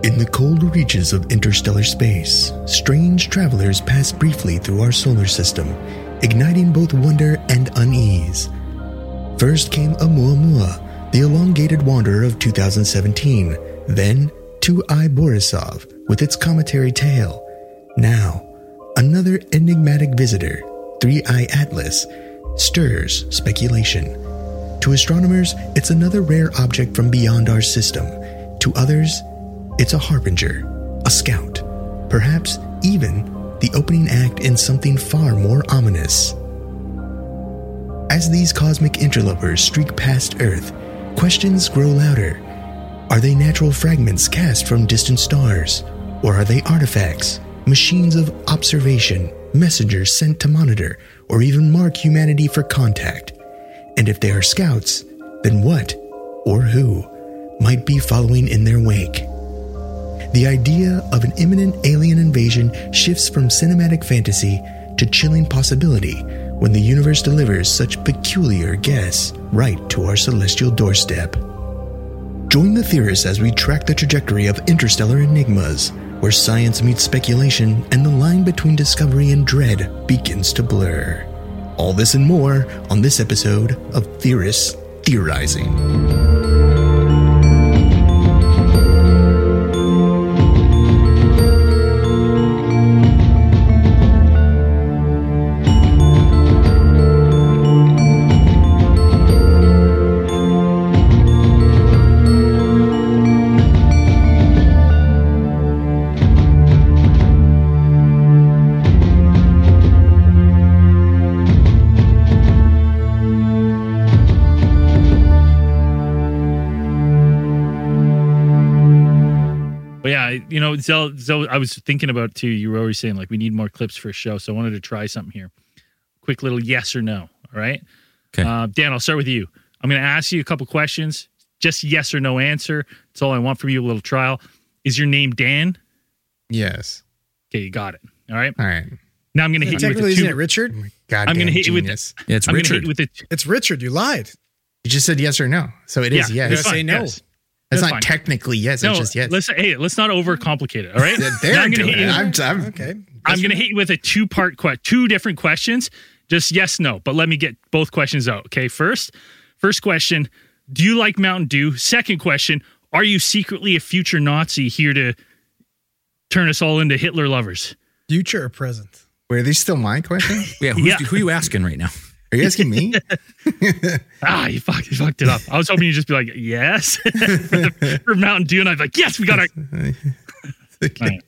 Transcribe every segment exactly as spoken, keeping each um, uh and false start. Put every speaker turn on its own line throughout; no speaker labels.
In the cold reaches of interstellar space, strange travelers pass briefly through our solar system, igniting both wonder and unease. First came Oumuamua, the elongated wanderer of two thousand seventeen, then Two-Eye Borisov with its cometary tail. Now, another enigmatic visitor, Three-Eye Atlas, stirs speculation. To astronomers, it's another rare object from beyond our system. To others, it's a harbinger, a scout, perhaps even the opening act in something far more ominous. As these cosmic interlopers streak past Earth, questions grow louder. Are they natural fragments cast from distant stars? Or are they artifacts, machines of observation, messengers sent to monitor, or even mark humanity for contact? And if they are scouts, then what, or who, might be following in their wake? The idea of an imminent alien invasion shifts from cinematic fantasy to chilling possibility when the universe delivers such peculiar guests right to our celestial doorstep. Join the theorists as we track the trajectory of interstellar enigmas, where science meets speculation and the line between discovery and dread begins to blur. All this and more on this episode of Theorists Theorizing.
You know, Zell, Zell, I was thinking about too. You were always saying like we need more clips for a show, so I wanted to try something here. Quick little yes or no. All right.
Okay.
Uh, Dan, I'll start with you. I'm going to ask you a couple questions. Just yes or no answer. That's all I want from you. A little trial. Is your name Dan?
Yes.
Okay, you got it. All right.
All right.
Now I'm going to hit you with
Technically,
a two.
isn't it Richard?
God
I'm going to hit
genius.
you with.
Yeah, it's
I'm going to
Richard.
hit you with a.
It's Richard. You lied.
You just said yes or no, so it is
Yeah,
yes.
it's
say
fine,
no.
yes.
That's,
That's
not
fine.
technically yes.
No,
It's just yes.
let's hey, let's not overcomplicate it. All right.
Yeah,
Now
they're
I'm gonna
doing
hit you-
it. I'm, I'm,
Okay.
I'm going to hit you with a two-part question, two different questions. Just yes, no. But let me get both questions out. Okay. First, first question: do you like Mountain Dew? Second question: are you secretly a future Nazi here to turn us all into Hitler lovers?
Future or present?
Wait, are these still my questions?
Yeah, who's,
Yeah.
who are you asking right now?
Are you asking me?
Ah, you fucked, you fucked it up. I was hoping you'd just be like, yes, for, the, for Mountain Dew, and I'd be like, yes, we got it. Right.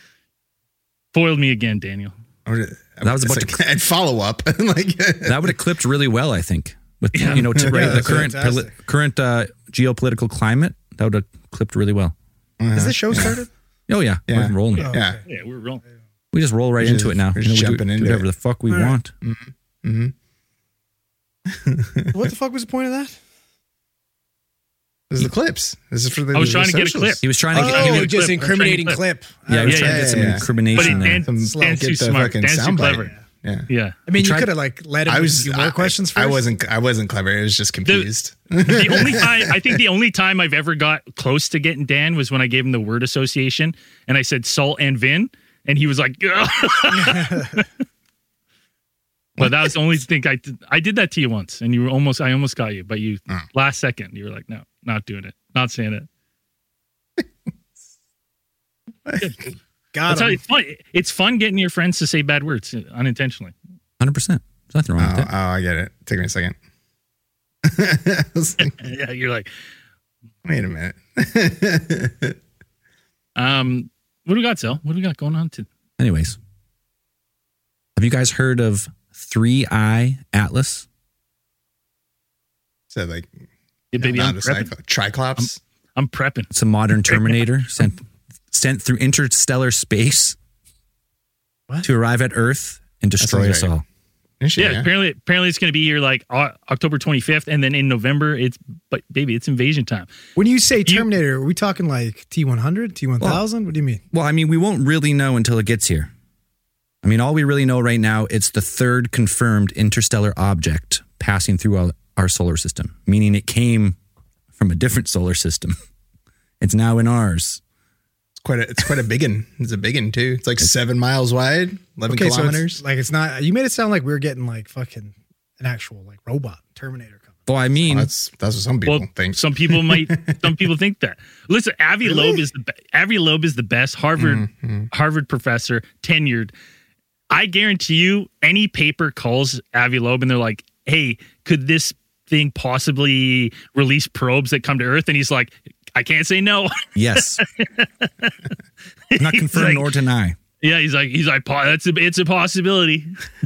Foiled me again, Daniel.
That
was about to-
and follow up. like
That would have clipped really well, I think. With
Yeah.
you know, to, right,
Yeah,
the
that's
current
fantastic.
poli- current uh, geopolitical climate, that would have clipped really well.
Has the show started?
Oh yeah,
Yeah.
we're rolling.
Oh,
yeah.
okay.
Yeah, we're rolling.
We just roll right
We're
into
just-
it now.
we're
You know,
just
we do-
jumping
do
into
whatever
it.
the fuck we
All right.
want.
Mm-hmm.
What the fuck was the point of that?
This is the clips. This is for the.
I was
the
trying to get a
socials.
clip.
He was trying to get,
trying to
Oh,
get a
just
clip. I'm trying to
incriminating
get a
clip.
yeah, he was
Yeah,
trying
yeah,
to get some
yeah, yeah.
But
incrimination
it,
there.
Dan,
Some-
Dan's
get
too
the
smart.
fucking
Dan's too
soundbite.
clever.
Yeah.
Yeah.
I mean, you
tried-
could have like let him
I was.
do more
I,
questions first.
I wasn't. I wasn't clever. I was just confused.
The only time I think the only time I've ever got close to getting Dan was when I gave him the word association and I said salt and vin, and he was like, "Ugh." But that was the only thing I did. I did that to you once, and you were almost. I almost got you, but you
Oh.
last second you were like, no, not doing it, not saying it.
Got
That's how
him.
it's fun. It's fun getting your friends to say bad words unintentionally.
one hundred percent. There's nothing wrong
Oh,
with
oh,
that.
I get it. Take me a second. I was like,
Yeah, you're like,
wait a minute.
um, what do we got, Zell? What do we got going on to?
Anyways, have you guys heard of Three-Eye Atlas?
So like,
Yeah, baby,
not
I'm
a
prepping.
cycle- Triclops.
I'm prepping.
It's a modern Terminator sent sent through interstellar space
What?
to arrive at Earth and destroy
sounds
us
right.
all.
Initially,
Yeah,
yeah.
apparently, apparently it's going to be here like uh, October twenty-fifth, and then in November, it's but baby, it's invasion time.
When you say Terminator, are we talking like T one hundred, T one thousand? What do you mean?
Well, I mean, we won't really know until it gets here. I mean, all we really know right now, it's the third confirmed interstellar object passing through our, our solar system, meaning it came from a different solar system. It's now in ours.
It's quite a it's quite a big one. It's a big one too. It's like seven miles wide, eleven
Okay, so
kilometers.
it's, like it's not. You made it sound like we are getting like fucking an actual like robot Terminator coming.
Well, I mean,
Well, that's that's what some people
Well,
think.
some people might, some people think that. Listen, Avi
Really?
Loeb is the be- Avi Loeb is the best Harvard
Mm-hmm.
Harvard professor, tenured. I guarantee you, any paper calls Avi Loeb and they're like, "Hey, could this thing possibly release probes that come to Earth?" And he's like, "I can't say no."
yes. Not
He's
confirm
like-
nor deny.
Yeah, he's like, he's like, "Po- that's a, it's a possibility.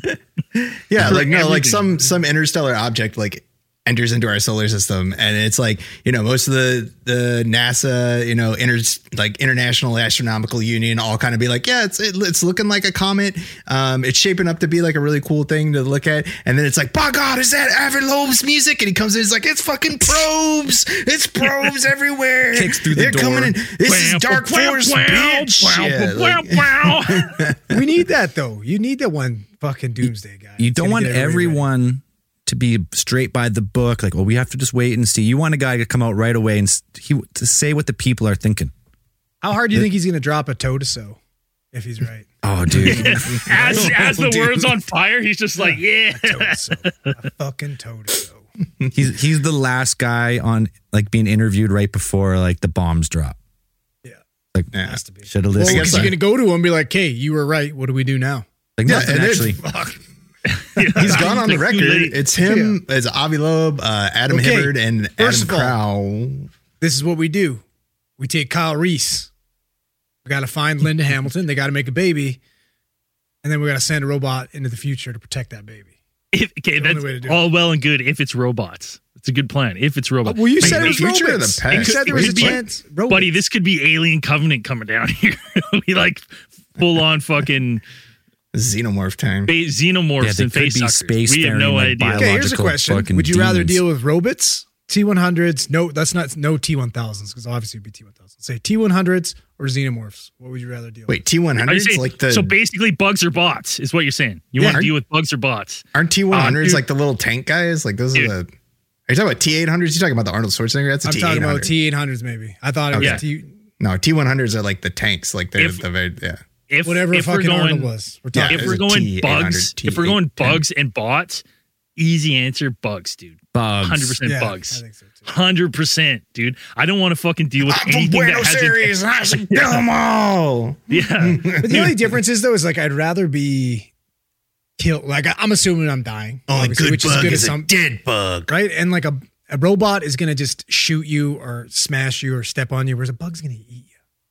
Yeah,
For
like no, like
everything.
some some interstellar object like enters into our solar system, and it's like, you know, most of the the NASA, you know, inter like International Astronomical Union all kind of be like, yeah, it's it, it's looking like a comet. Um, it's shaping up to be like a really cool thing to look at, and then it's like, by God, is that Avi Loeb's music? And he comes in, he's like, it's fucking probes, it's probes everywhere.
Kicks through the
They're
door.
coming in. This is
Wow,
Dark
wow,
Force,
wow,
bitch.
wow,
Yeah,
wow,
like-
wow.
We need that though. You need that one fucking doomsday guy.
You
It's
don't
gonna
want
get everybody ready.
everyone to be straight by the book. Like, well, we have to just wait and see. You want a guy to come out right away and s- he to say what the people are thinking.
How hard do you think he's going to drop a toe to so if he's right?
Oh, dude.
As as the
Dude.
world's on fire, he's just like, yeah.
Toe to so, a fucking toe to so.
he's he's the last guy on like being interviewed right before like the bombs drop.
Yeah,
Like,
Yeah.
has to be.
should have
Well,
listened.
guess
because you're
I-
going to go to him and be like, "Hey, you were right. What do we do now?"
like
Yeah,
nothing
and then-
actually.
fuck. He's gone on the
Too
record.
late.
It's him, it's Avi Loeb, uh, Adam
Okay,
Hibbard, and
first
Adam
of all-
Crow.
This is what we do. We take Kyle Reese. We got to find Linda Hamilton. They got to make a baby, and then we got to send a robot into the future to protect that baby.
If, okay,
The only
that's
way to do
all well and good if it's robots. It's a good plan. If it's robots.
Well, you
Like,
said it
they-
was
future or the
robots.
past?
You said there was
It
a
could be-
chance. Robots.
buddy, this could be Alien Covenant coming down here. We like full on fucking
Xenomorph time.
ba- xenomorphs
Yeah, they
and
could
face
be
suckers.
space
We have
faring,
no
like,
idea.
Okay, here's a
biological
question.
fucking
Would you rather
demons.
deal with robots, T one hundreds? No, that's not no T one thousands because obviously it'd be T one thousands. Say T one hundreds or xenomorphs. What would you rather deal
Wait, T one
Are you
hundreds
saying-
like the
so basically, bugs or bots is what you're saying. You
Yeah.
want to deal with bugs or bots?
aren't T one
Uh,
hundreds
dude.
like the little tank guys? Like those
Dude.
are the. Are you talking about T eight hundreds? You talking about the Arnold Schwarzenegger? That's a
with? I'm
T
talking
eight
about
hundred.
T eight hundreds maybe. I thought it was
Yeah.
T,
No, T one hundreds are like the tanks. Like they're
If-
the very yeah.
If
whatever
if we're
fucking
going,
Arnold was. We're
Yeah,
talking.
if
there's
we're
a
going
T eight hundred,
bugs,
T
if we're going
eight ten.
bugs and bots, easy answer, bugs, dude.
Bugs.
Hundred percent
Yeah, I
bugs.
think so too.
Hundred percent, dude. I don't want to fucking deal with
I'm from
anything that
Buenos
hasn't.
Aires. I should kill them all.
Yeah,
But the only difference is though is like I'd rather be killed. Like I- I'm assuming I'm dying.
Only
obviously,
good
which is
bug
good
is
as
a
some,
dead bug.
right? And like a, a robot is gonna just shoot you or smash you or step on you, whereas a bug's gonna eat you.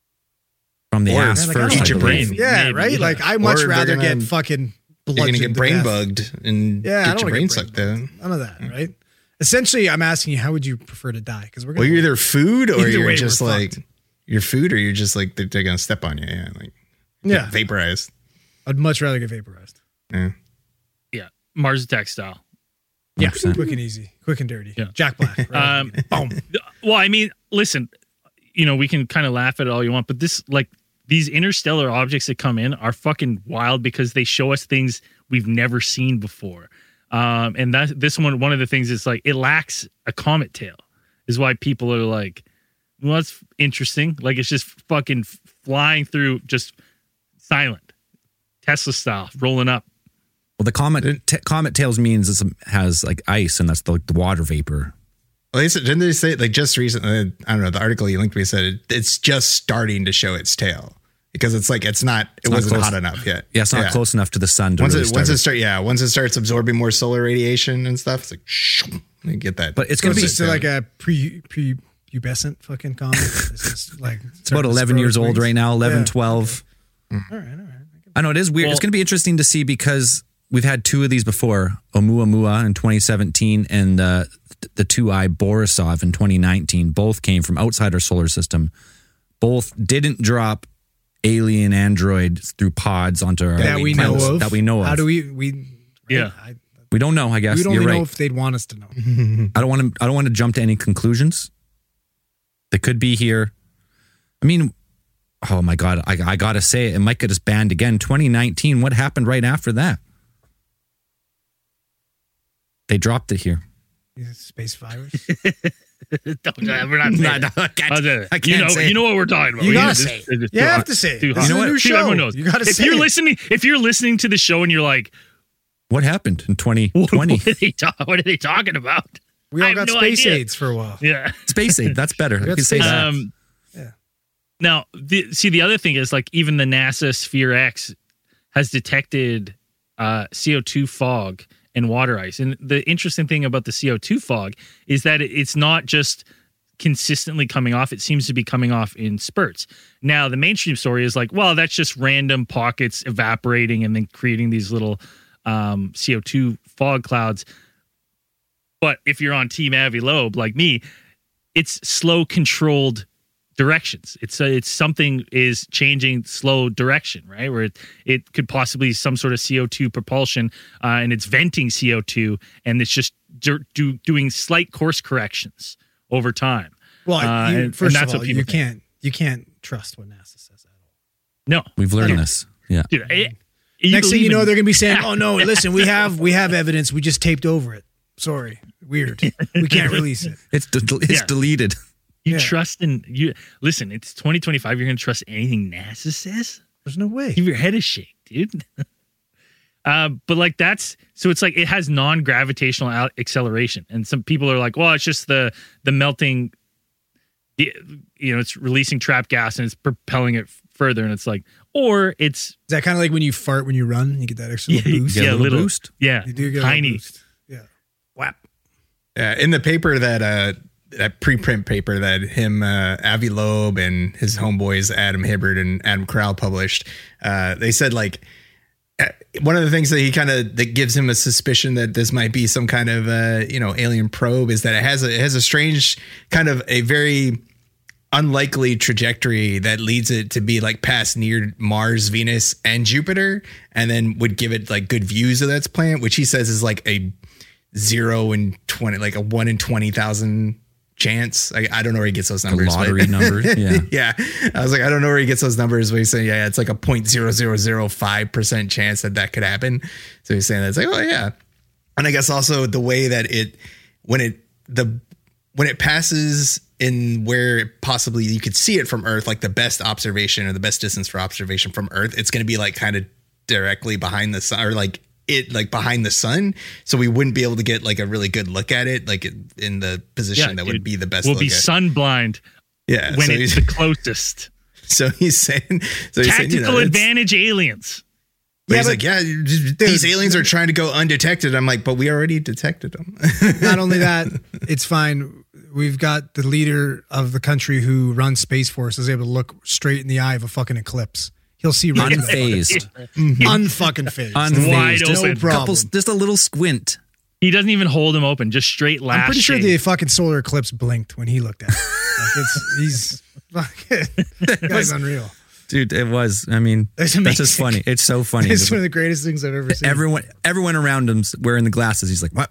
From the
Or-
ass
Like, I
first.
don't
I
eat your
believe.
brain.
Yeah,
Maybe,
right.
yeah.
Like I much
Or they're
rather
gonna-
get fucking.
You're gonna
bludgeoned
get
to
brain
death.
bugged and
Yeah, I don't
get your
wanna
brain
get
sucked
brain
out.
bugged. None of that, right? Essentially, I'm asking you, how would you prefer to die? Because we're
Well,
gonna.
you're either food or
Either
you're
way,
just
we're
like
fucked.
you're food or you're just like they're, they're gonna step on you. Yeah, like
yeah,
vaporized.
I'd much rather get vaporized.
Yeah.
yeah. Mars Attack style.
Yeah,
one hundred percent.
quick and easy, quick and dirty.
Yeah.
Jack Black. Right?
Um,
Boom.
Well, I mean, listen, you know, we can kind of laugh at it all you want, but this, like, these interstellar objects that come in are fucking wild because they show us things we've never seen before. Um, and that this one, one of the things is like it lacks a comet tail, is why people are like, well, that's interesting. Like it's just fucking flying through, just silent, Tesla style, rolling up.
Well, the comet t- comet tails means it has like ice, and that's the, like, the water vapor.
Well, they said, didn't they say like just recently? I don't know. The article you linked me said it, it's just starting to show its tail because it's like it's not. It
not
wasn't
close.
hot enough yet.
Yeah, it's not close enough to the sun to
Once
really
it
start
once
it.
it start yeah once it starts absorbing more solar radiation and stuff, it's like shoo, you get that.
But it's
So
gonna
it's
be
just like a pre pre pubescent fucking comet. It's just like
it's about eleven years old right now, eleven,
Yeah.
twelve.
All right, all right.
I know it is weird.
Well-
it's going to be interesting to see because we've had two of these before, Oumuamua in twenty seventeen and uh, the two-eye Borisov in twenty nineteen. Both came from outside our solar system. Both didn't drop alien androids through pods onto our
That we know
planets
of.
that we know of.
How do we we?
Yeah.
I,
we don't know, I guess.
we don't
You're
even
right.
know if they'd want us to know.
I don't want to. I don't want to jump to any conclusions. They could be here. I mean, oh my god! I, I gotta say it. It might get us banned again. twenty nineteen. What happened right after that? They dropped it here.
Space virus.
Don't, we're not saying
No, no, I
it.
can't-
I'll say it.
I can't
you know,
say it.
you know what we're talking about.
You
We
gotta
just-
say it.
it's just
You
too
have
hot.
to say it.
Too
This
hot.
is a
Dude,
new show.
everyone knows.
You gotta
if
say
you're
it.
listening, if you're listening to the show and you're like,
What happened in twenty
what,
twenty?
what, are they ta- what are they talking about?
We
I
all
have
got
no
space
idea.
aids for a while.
Yeah.
Space aid. That's better. You
got
can say
space
that.
Um,
Yeah.
Now, the, see, the other thing is like even the NASA Sphere X has detected uh, C O two fog and water ice. And the interesting thing about the C O two fog is that it- it's not just consistently coming off. It seems to be coming off in spurts. Now, the mainstream story is like, well, that's just random pockets evaporating and then creating these little um, C O two fog clouds. But if you're on Team Avi Loeb like me, it's slow, controlled directions. It's uh, it's something is changing slow direction, right? Where it, it could possibly be some sort of C O two propulsion, uh, and it's venting C O two, and it's just do, do, doing slight course corrections over time.
Well,
Uh,
you,
and-
first
and that's
of
what
all,
people
you
think.
can't you can't trust what NASA says at all.
No,
We've learned this. Yeah.
dude. I, you
Next thing you
believe
know,
in-
they're gonna be saying, "Oh no, listen, we have we have evidence. We just taped over it. Sorry, weird. We can't release it."
It's de- it's
Yeah.
deleted.
you
yeah.
trust in you. Listen, it's twenty twenty-five. You're going to trust anything NASA says?
There's no way.
Give your head a shake, dude. uh, but like that's so it's like it has non-gravitational al- acceleration, and some people are like, well, it's just the the melting. the- You know, it's releasing trapped gas and it's propelling it further, and it's like, or it's
Is that kind of like when you fart when you run? You get that extra little boost.
get a
yeah,
little
little
boost.
yeah,
You do get a
tiny.
little boost. Yeah. Whap.
Yeah, in the paper that uh that preprint paper that him uh, Avi Loeb and his homeboys Adam Hibbert and Adam Crowell published, uh, they said like uh, one of the things that he kind of that gives him a suspicion that this might be some kind of uh, you know alien probe is that it has a it has a strange kind of a very unlikely trajectory that leads it to be like past near Mars, Venus, and Jupiter, and then would give it like good views of that planet, which he says is like a zero in twenty, like a one in twenty thousand chance. I, I don't know where he gets those
The
numbers. but-
lottery numbers. Yeah.
yeah, I was like, I don't know where he gets those numbers, but he's saying, yeah, it's like a point zero zero zero five percent chance that that could happen. So he's saying that it's like, oh yeah, and I guess also the way that it when it the when it passes in where possibly you could see it from Earth, like the best observation or the best distance for observation from Earth, it's going to be like kind of directly behind the sun, or like it like behind the sun, so we wouldn't be able to get like a really good look at it, like in the position
Yeah,
that
dude,
would be the best.
We'll
look
be
at.
sun blind
Yeah,
when
so
it's
he's,
the closest.
so he's saying, so he's saying,
Tactical
you know, it's-
advantage aliens.
But
Yeah,
he's
but-
like, yeah, these aliens are trying to go undetected. I'm like, but we already detected them.
Not only that, it's fine. We've got the leader of the country who runs Space Force is able to look straight in the eye of a fucking eclipse. He'll see right
Unfazed.
unfucking phased.
Unfazed.
Wide
Just
open.
a couple,
Problem.
just a little squint.
He doesn't even hold him open, just straight lash.
I'm pretty sure
shade.
the fucking solar eclipse blinked when he looked at it. Like it's, he's fucking guy's unreal.
Dude, it was. I mean,
It's
that's just
amazing.
funny. It's so funny.
It's one of the greatest things I've ever seen.
everyone, everyone around him's wearing the glasses. He's like, what?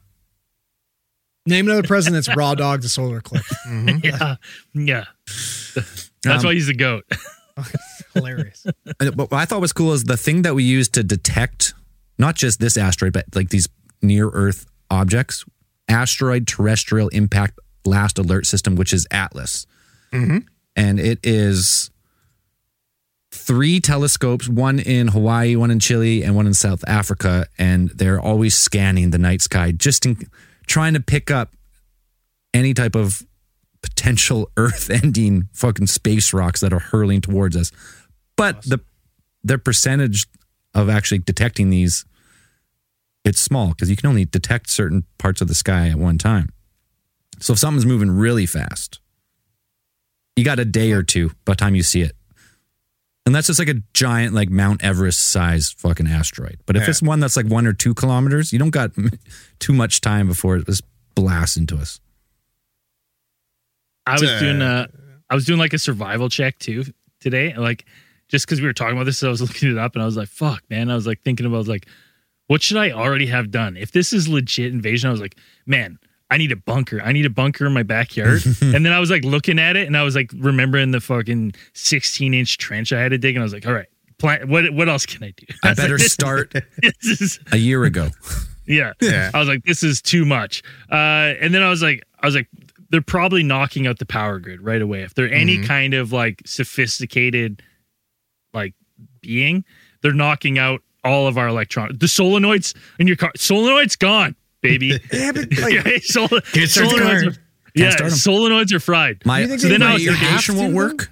Name another president that's raw dogged a solar eclipse.
yeah, yeah. That's
Um,
why he's the goat.
Hilarious.
And what I thought was cool is the thing that we use to detect not just this asteroid, but like these near Earth objects, asteroid terrestrial impact last alert system, which is ATLAS. And it is three telescopes, one in Hawaii, one in Chile, and one in South Africa. And they're always scanning the night sky, just in, trying to pick up any type of potential Earth-ending fucking space rocks that are hurling towards us. But the their percentage of actually detecting these, it's small because you can only detect certain parts of the sky at one time. So if something's moving really fast, you got a day or two by the time you see it. And that's just like a giant, like Mount Everest size fucking asteroid. But if
Yeah.
it's one that's like one or two kilometers, you don't got too much time before it just blasts into us.
I was
Uh,
doing uh I was doing like a survival check too today. Like just because we were talking about this, I was looking it up and I was like, fuck, man. I was like thinking about I was like, what should I already have done? If this is legit invasion, I was like, man, I need a bunker. I need a bunker in my backyard. And then I was like looking at it and I was like remembering the fucking sixteen inch trench I had to dig. And I was like, all right, plan, what what else can I do?
I
was like,
better
this-
start
this is
a year ago.
yeah.
Yeah.
I was like, this is too much. Uh, and then I was like, I was like, they're probably knocking out the power grid right away. If they're any
Mhm.
kind of like sophisticated like being, they're knocking out all of our electronics. The solenoids in your car, solenoids gone, baby.
Yeah, but like,
Okay, sol-
Can't start the
solenoids
car.
are, yeah,
start 'em.
solenoids are fried.
My,
You think
so
they
then my
might have
irrigation
to,
won't
though?
work.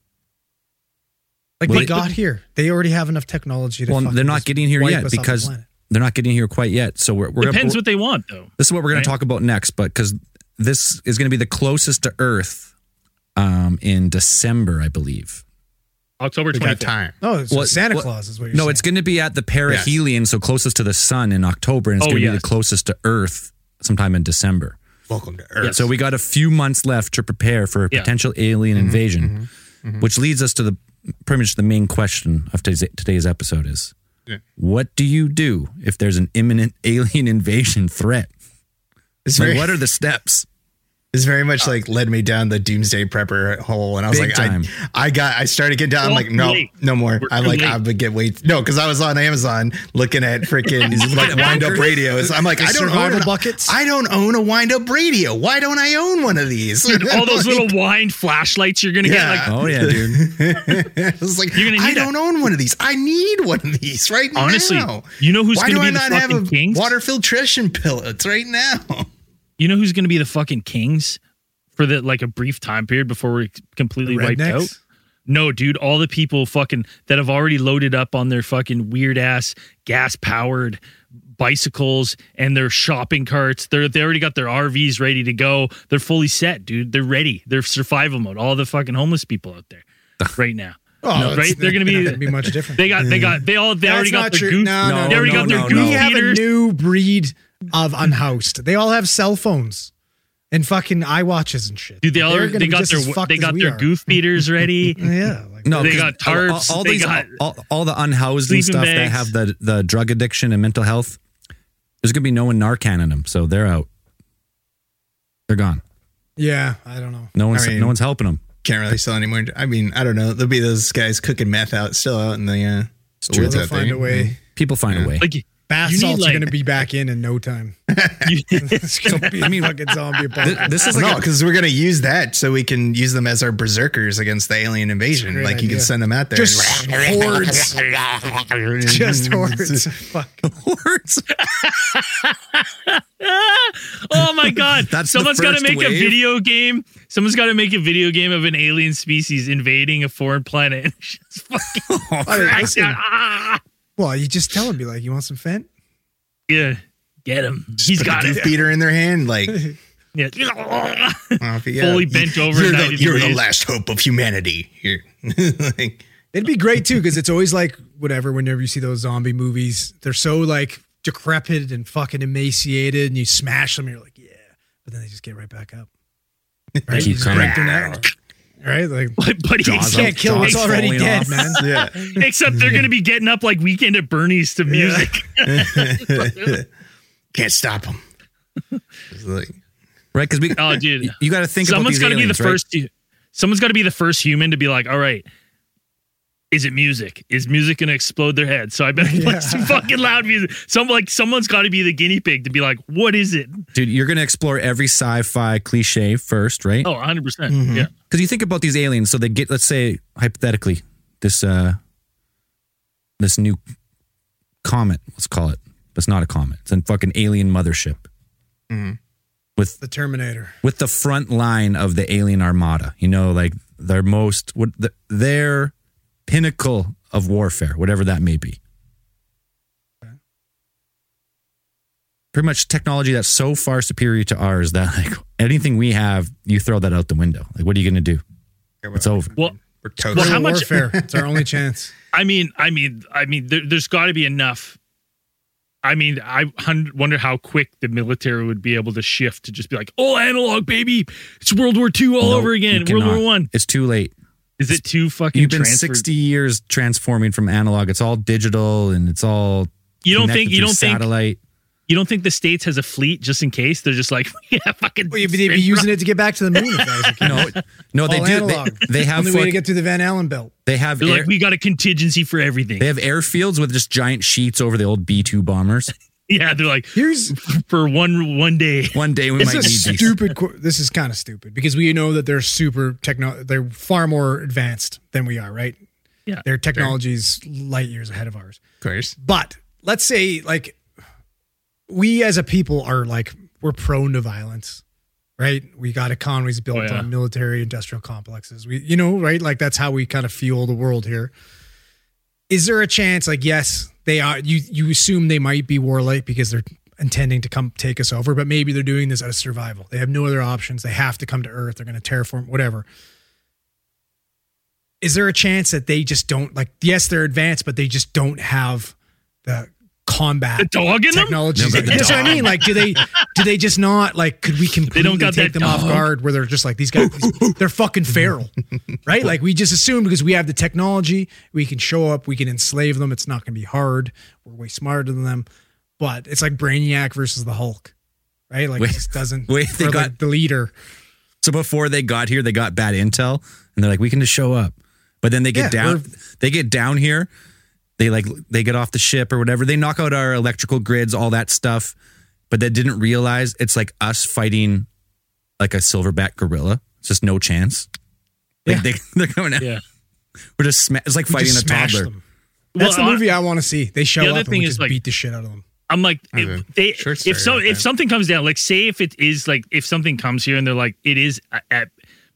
like
Well,
they got here. They already have enough technology to
Well,
fucking
they're not
just
getting here
wipe
yet
us off the
because
planet.
they're not getting here quite yet. So we're, we're
Depends
gonna,
what they want though.
this is what we're going
right?
to talk about next, but because this is going to be the closest to Earth um, in December, I believe.
October
We got
twenty-fifth.
time.
Oh, so
Well,
Santa
well,
Claus is what you're
No,
saying.
it's going to be at the perihelion, so closest to the sun in October, and it's
Oh,
going to be
yes.
the closest to Earth sometime in December.
Welcome to Earth.
Yes.
So we got a few months left to prepare for a
Yeah.
potential alien invasion, which leads us to the pretty much the main question of today's, today's episode is,
Yeah.
what do you do if there's an imminent alien invasion threat?
It's
Like,
very,
what are the steps?
it's very much like led me down the doomsday prepper hole, and I was
Big
like,
time.
I, I got, I started getting down. I'm
Well,
like, no,
late.
no more.
We're
I'm
too
like,
late.
I'm gonna get wait, no, because I was on Amazon looking at freaking like wind up radios. I'm like,
The
I don't
survival
own a-
buckets?
I don't own a wind up radio. Why don't I own one of these?
All those
Like,
little wind flashlights you're gonna
Yeah.
get. Like
Oh, yeah, dude.
I was like,
You're gonna
I
need
don't own one of these. I need one of these right
honestly,
now.
you know who's
Why
gonna
do
be
I
the
not have
fucking
a
kings?
water filtration pellets right now?
You know who's gonna be the fucking kings for the like a brief time period before we're completely wiped
Rednecks?
out? No, dude, all the people fucking that have already loaded up on their fucking weird ass gas powered bicycles and their shopping carts. They're they already got their R Vs ready to go. They're fully set, dude. They're ready. They're survival mode. All the fucking homeless people out there right now.
Oh,
No,
it's-
right? They're gonna be-
not be much different.
They got they got they all they
That's
already got
not
their
true.
goof.
No, no,
they already
no,
got their
no,
goof
no.
we have a
feeders.
new breed of unhoused. They all have cell phones and fucking iWatches and shit.
Dude, they,
They're
all,
gonna
they
be
got
just as
their
fucked
they
as
got
we
their
are.
goof beaters ready.
Yeah, like
No,
They
'cause
got tarps,
All, all
they
these,
got
all, all the unhoused and
sleeping
stuff that
bags.
have the, the drug addiction and mental health, there's going to be no one Narcan in them, so they're out. They're gone.
yeah. I don't know.
No one's
I mean-
no one's helping them.
Can't really sell anymore. I mean, I don't know. There'll be those guys cooking meth out still out in the uh,
true.
woods
They'll
out
find
there.
a way.
People find a way.
Like
Bath
You need,
salts
like-
are going to be back in in no time.
you,
It's going to be
I mean,
a fucking zombie
Th-
apocalypse.
this is
no,
like a,
because we're gonna use that so we can use them as our berserkers against the alien invasion.
Great
Like you can
idea.
send them out there.
Just hordes. Just hordes. Fuck.
hordes.
oh my god!
That's the
Someone's got to
first
make a
wave?
video game. Someone's got to make a video game of an alien species invading a foreign planet. and just fucking
I mean,
crack
listen,
down. Ah!
well, you just tell him, be like, you want some Fent?
Yeah, get him. He's
Put
got
the
it.
goof beater in their hand. Like
Yeah.
oh, if you-
Fully bent over
You're, the,
ninety
you're the
degrees.
last hope of humanity. Here, like,
It'd be great too, because it's always like whatever. Whenever you see those zombie movies, they're so like decrepit and fucking emaciated, and you smash them, and you're like, yeah, but then they just get right back up. Right?
Keep
You just
coming.
break their neck. Right? Like
But, but he
Jaws
you can't
up,
kill what's
jaws
already
falling
dead,
off.
man.
yeah.
except they're going to be getting up like Weekend at Bernie's to music.
Can't stop them. It's like,
Right? Because we,
Oh, dude.
you got to think about
Someone's
these
got to be the
aliens, right?
first. Someone's got to be the first human to be like, all right, is it music? Is music going to explode their head? So I better play
Yeah.
some fucking loud music. Some like someone's got to be the guinea pig to be like, what is it?
Dude, you're going to explore every sci-fi cliche first, right?
Oh, one hundred percent.
Mm-hmm.
Yeah.
Because you think about these aliens, so they get, let's say, hypothetically, this uh, this new comet, let's call it. It's not a comet. It's a fucking alien mothership. With
The Terminator.
with the front line of the alien armada, you know, like their most, what the, their pinnacle of warfare, whatever that may be. Pretty much technology that's so far superior to ours that like anything we have, you throw that out the window. Like, what are you going to do? It's over.
Well,
we're toast.
Well, how
Guerrilla
much-
warfare? It's our only chance.
I mean, I mean, I mean, there, there's got to be enough. I mean, I hun- wonder how quick the military would be able to shift to just be like, oh, analog, baby. It's World War Two all
No,
over
you
again. World
cannot.
War One.
It's too late.
Is it too fucking
You've been
transferred?
sixty years transforming from analog. It's all digital and it's all
You don't
connected
think, you
through
don't think,
satellite.
you don't think the States has a fleet just in case? They're just like, yeah, fucking.
Well, you'd be, they'd be using it to get back to the moon. If that was the case.
No, no, they
All
do.
analog.
They, they have
Only way to
fuck-
get through the Van Allen belt.
they have
They're
air,
like, we got a contingency for everything.
they have airfields with just giant sheets over the old B two bombers.
Yeah, they're like,
Here's
for one one day.
One day we
It's
might
a
need these.
stupid. qu- This is kind of stupid because we know that they're super techno. They're far more advanced than we are, right?
Yeah,
Their technology's light years ahead of ours.
Of course.
But let's say, like, we as a people are like we're prone to violence, right? We got economies built
Oh, yeah.
on military industrial complexes. We, you know, right? Like that's how we kind of fuel the world here. Is there a chance? Like, yes, they are. You you assume they might be warlike because they're intending to come take us over, but maybe they're doing this out of survival. They have no other options. They have to come to Earth. They're going to terraform, whatever. Is there a chance that they just don't like? Yes, they're advanced, but they just don't have the combat
The dog in them?
technology.
No, but the
That's what I mean. Like, do they do they just not like? Could we completely
don't got
take
that
them off
dog.
guard where they're just like these guys? They're fucking feral, right? Like we just assume because we have the technology, we can show up, we can enslave them. It's not going to be hard. We're way smarter than them. But it's like Brainiac versus the Hulk, right? Like
Wait,
it just doesn't.
wait, they
for the-
got-
the leader.
So before they got here, they got bad intel, and they're like, "We can just show up." But then they get
Yeah,
down.
we're-
They get down here. They like they get off the ship or whatever. They knock out our electrical grids, all that stuff. But they didn't realize it's like us fighting like a silverback gorilla. It's just no chance. Like
Yeah.
they, they're going out.
Yeah.
We're just sma- it's like
We
fighting
just
a
smash
toddler.
them. That's
Well,
the movie I want to see. They show
the other
up and
thing
we
is,
just
like-
beat the shit out of them.
I'm like,
I have
if
a
they,
short
if
story
so,
about
if
that.
something comes down, like say if it is like, if something comes here and they're like, it is at, at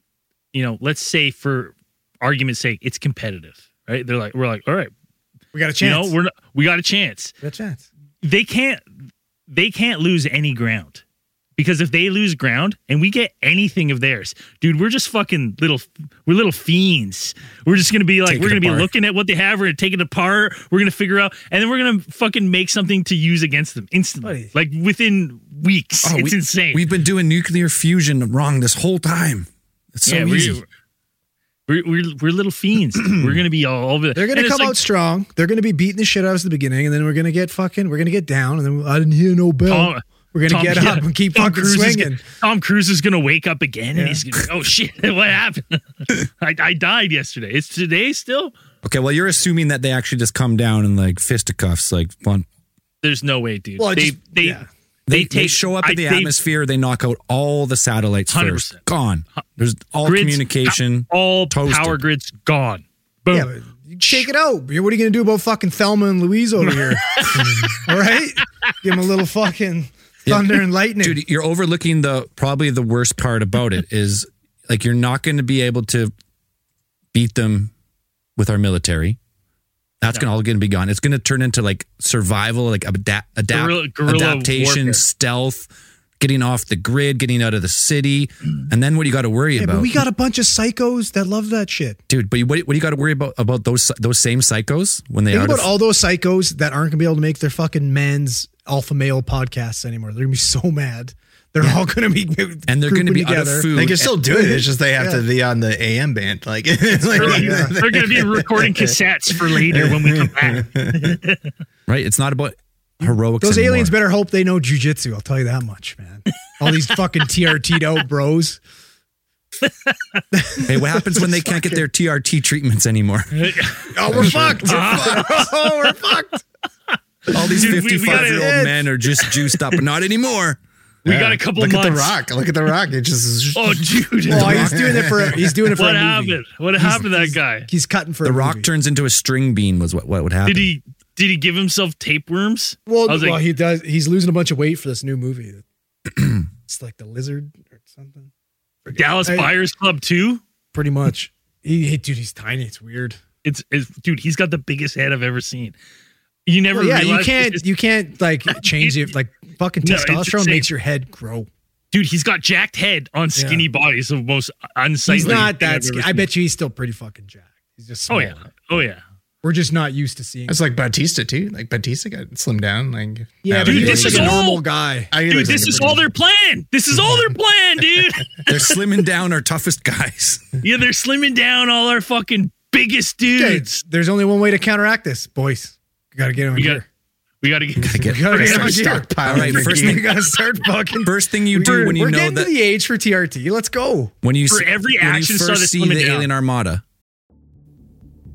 you know, let's say for argument's sake, it's competitive, right? They're like, we're like, all right,
We got a
you
chance.
know, we're not, we got a chance.
we got a chance.
They can't, they can't lose any ground. Because if they lose ground and we get anything of theirs, dude, we're just fucking little, we're little fiends. We're just gonna be like,
Take
we're
it
gonna be
apart.
looking at what they have, we're gonna take it apart, we're gonna figure out, and then we're gonna fucking make something to use against them instantly,
Buddy.
like within weeks.
Oh,
it's
we,
insane.
We've been doing nuclear fusion wrong this whole time. It's so
yeah,
easy.
we're, we're, we're we're little fiends. We're gonna be all over.
They're gonna
and it's
come
like,
out strong. They're gonna be beating the shit out of us at the beginning, and then we're gonna get fucking. We're gonna get down, and then I didn't hear no bell.
Tom-
we're gonna
Tom-
get
yeah,
up and keep
Tom
fucking
Cruise is
swinging.
gonna- Tom Cruise is gonna wake up again,
Yeah.
and he's gonna be, oh shit, what happened? I, I died yesterday. It's today still.
Okay, well, you're assuming that they actually just come down and like fisticuffs, like one.
There's no way, dude.
Well, it
they
just-
they,
yeah.
They,
they
they
take
show up
I-
in the
they-
atmosphere. They knock out all the satellites
one hundred
first.
percent.
Gone. There's all
Grids,
communication.
all
toasted.
power grids gone. Boom.
Yeah, but you take it out. What are you gonna do about fucking Thelma and Louise over here? All right, give them a little fucking thunder and lightning.
Dude, you're overlooking the probably the worst part about it is like you're not going to be able to beat them with our military. That's
No.
gonna all going to be gone. It's going to turn into like survival, like adapt, adapt
Guerrilla- guerrilla
adaptation,
warfare.
stealth, getting off the grid, getting out of the city, and then what do you got to worry
yeah,
about?
but we got a bunch of psychos that love that shit.
Dude, but what, what do you got to worry about about those those same psychos when they
Think
are
about
def-
all those psychos that aren't gonna be able to make their fucking men's alpha male podcasts anymore. They're gonna be so mad. They're all gonna be
and they're going to
grouping
be out
together.
of food.
They can still do it. It's just they have
Yeah.
to be on the A M band. Like, it's like
Yeah.
They're going to be recording cassettes for later when we come back.
right? It's not about heroics.
Those
anymore.
aliens better hope they know jujitsu. I'll tell you that much, man. All these fucking T R T'd out bros.
Hey, what happens when they can't get their T R T treatments anymore?
Oh, we're fucked. Oh, we're fucked.
All these
Dude, we- we
fifty-five year
gotta-
old men are just juiced up, but not anymore.
We
Yeah.
got a couple
Look
months.
at the Rock. Look at the Rock. It just
Oh, dude.
Oh, he's doing it for. He's doing it for
what
a movie.
happened? What happened to that guy?
He's cutting for
The
a
Rock
movie.
turns into a string bean was what, what would happen.
Did he did he give himself tapeworms?
Well,
I was
well,
like,
he does. He's losing a bunch of weight for this new movie. It's like the Lizard or something.
Dallas
Hey.
Buyers Club two?
Pretty much. He, he- dude, he's tiny. It's weird.
It's, it's dude, he's got the biggest head I've ever seen. You never
Well, yeah, you
realized
can't.
this-
You can't like change it. Like fucking
No, it's
testosterone
insane.
makes your head grow.
dude, he's got jacked head on skinny bodies of most unsightly.
He's not
thing I've
that.
ever
Skinny. I
seen.
bet you he's still pretty fucking jacked. He's just.
Oh
Smaller.
yeah. Oh yeah.
We're just not used to seeing.
That's like Batista too. Like Batista got slimmed down. Like
Yeah,
now
but
Dude,
he
he
this
looks
is
like a
all-
normal guy.
I- he
Dude,
looks
this
like a
is
pretty-
all their plan. This is all their plan, dude.
They're slimming down our toughest guys.
Yeah, they're slimming down all our fucking biggest
Okay,
dudes.
there's only one way to counteract this, boys. You gotta get him in
We got-
here.
We got to get.
Get-
You gotta get him in here.
Stockpiling
All right,
the
first
gear.
You gotta start fucking.
First thing you do
We're,
when you
we're
know
getting
that
to the age for T R T. Let's go.
when you
For
see,
every
when
action
you
star
first
that's
see
slimming
the
down.
alien armada.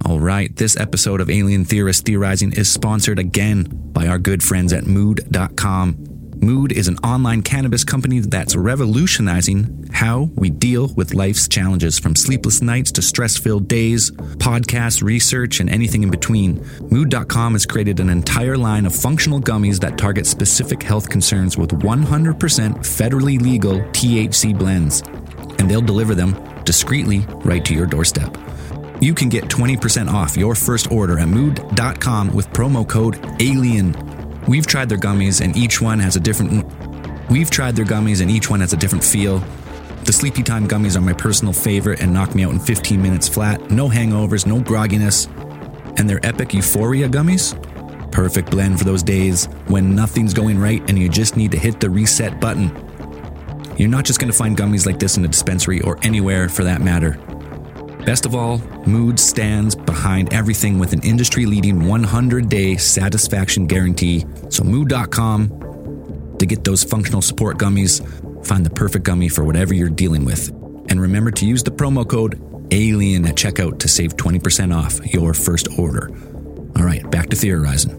All right, this episode of Alien Theorist Theorizing is sponsored again by our good friends at mood dot com. Mood is an online cannabis company that's revolutionizing how we deal with life's challenges, from sleepless nights to stress-filled days, podcasts, research, and anything in between. mood dot com has created an entire line of functional gummies that target specific health concerns with one hundred percent federally legal T H C blends, and they'll deliver them discreetly right to your doorstep. You can get twenty percent off your first order at mood dot com with promo code ALIEN. We've tried their gummies and each one has a different We've tried their gummies and each one has a different feel. The Sleepy Time gummies are my personal favorite and knock me out in fifteen minutes flat. No hangovers, no grogginess. And their Epic Euphoria gummies? Perfect blend for those days when nothing's going right and you just need to hit the reset button. You're not just going to find gummies like this in a dispensary or anywhere for that matter. Best of all, Mood stands behind everything with an industry-leading one hundred day satisfaction guarantee. So mood dot com to get those functional support gummies. Find the perfect gummy for whatever you're dealing with. And remember to use the promo code ALIEN at checkout to save twenty percent off your first order. All right, back to theorizing.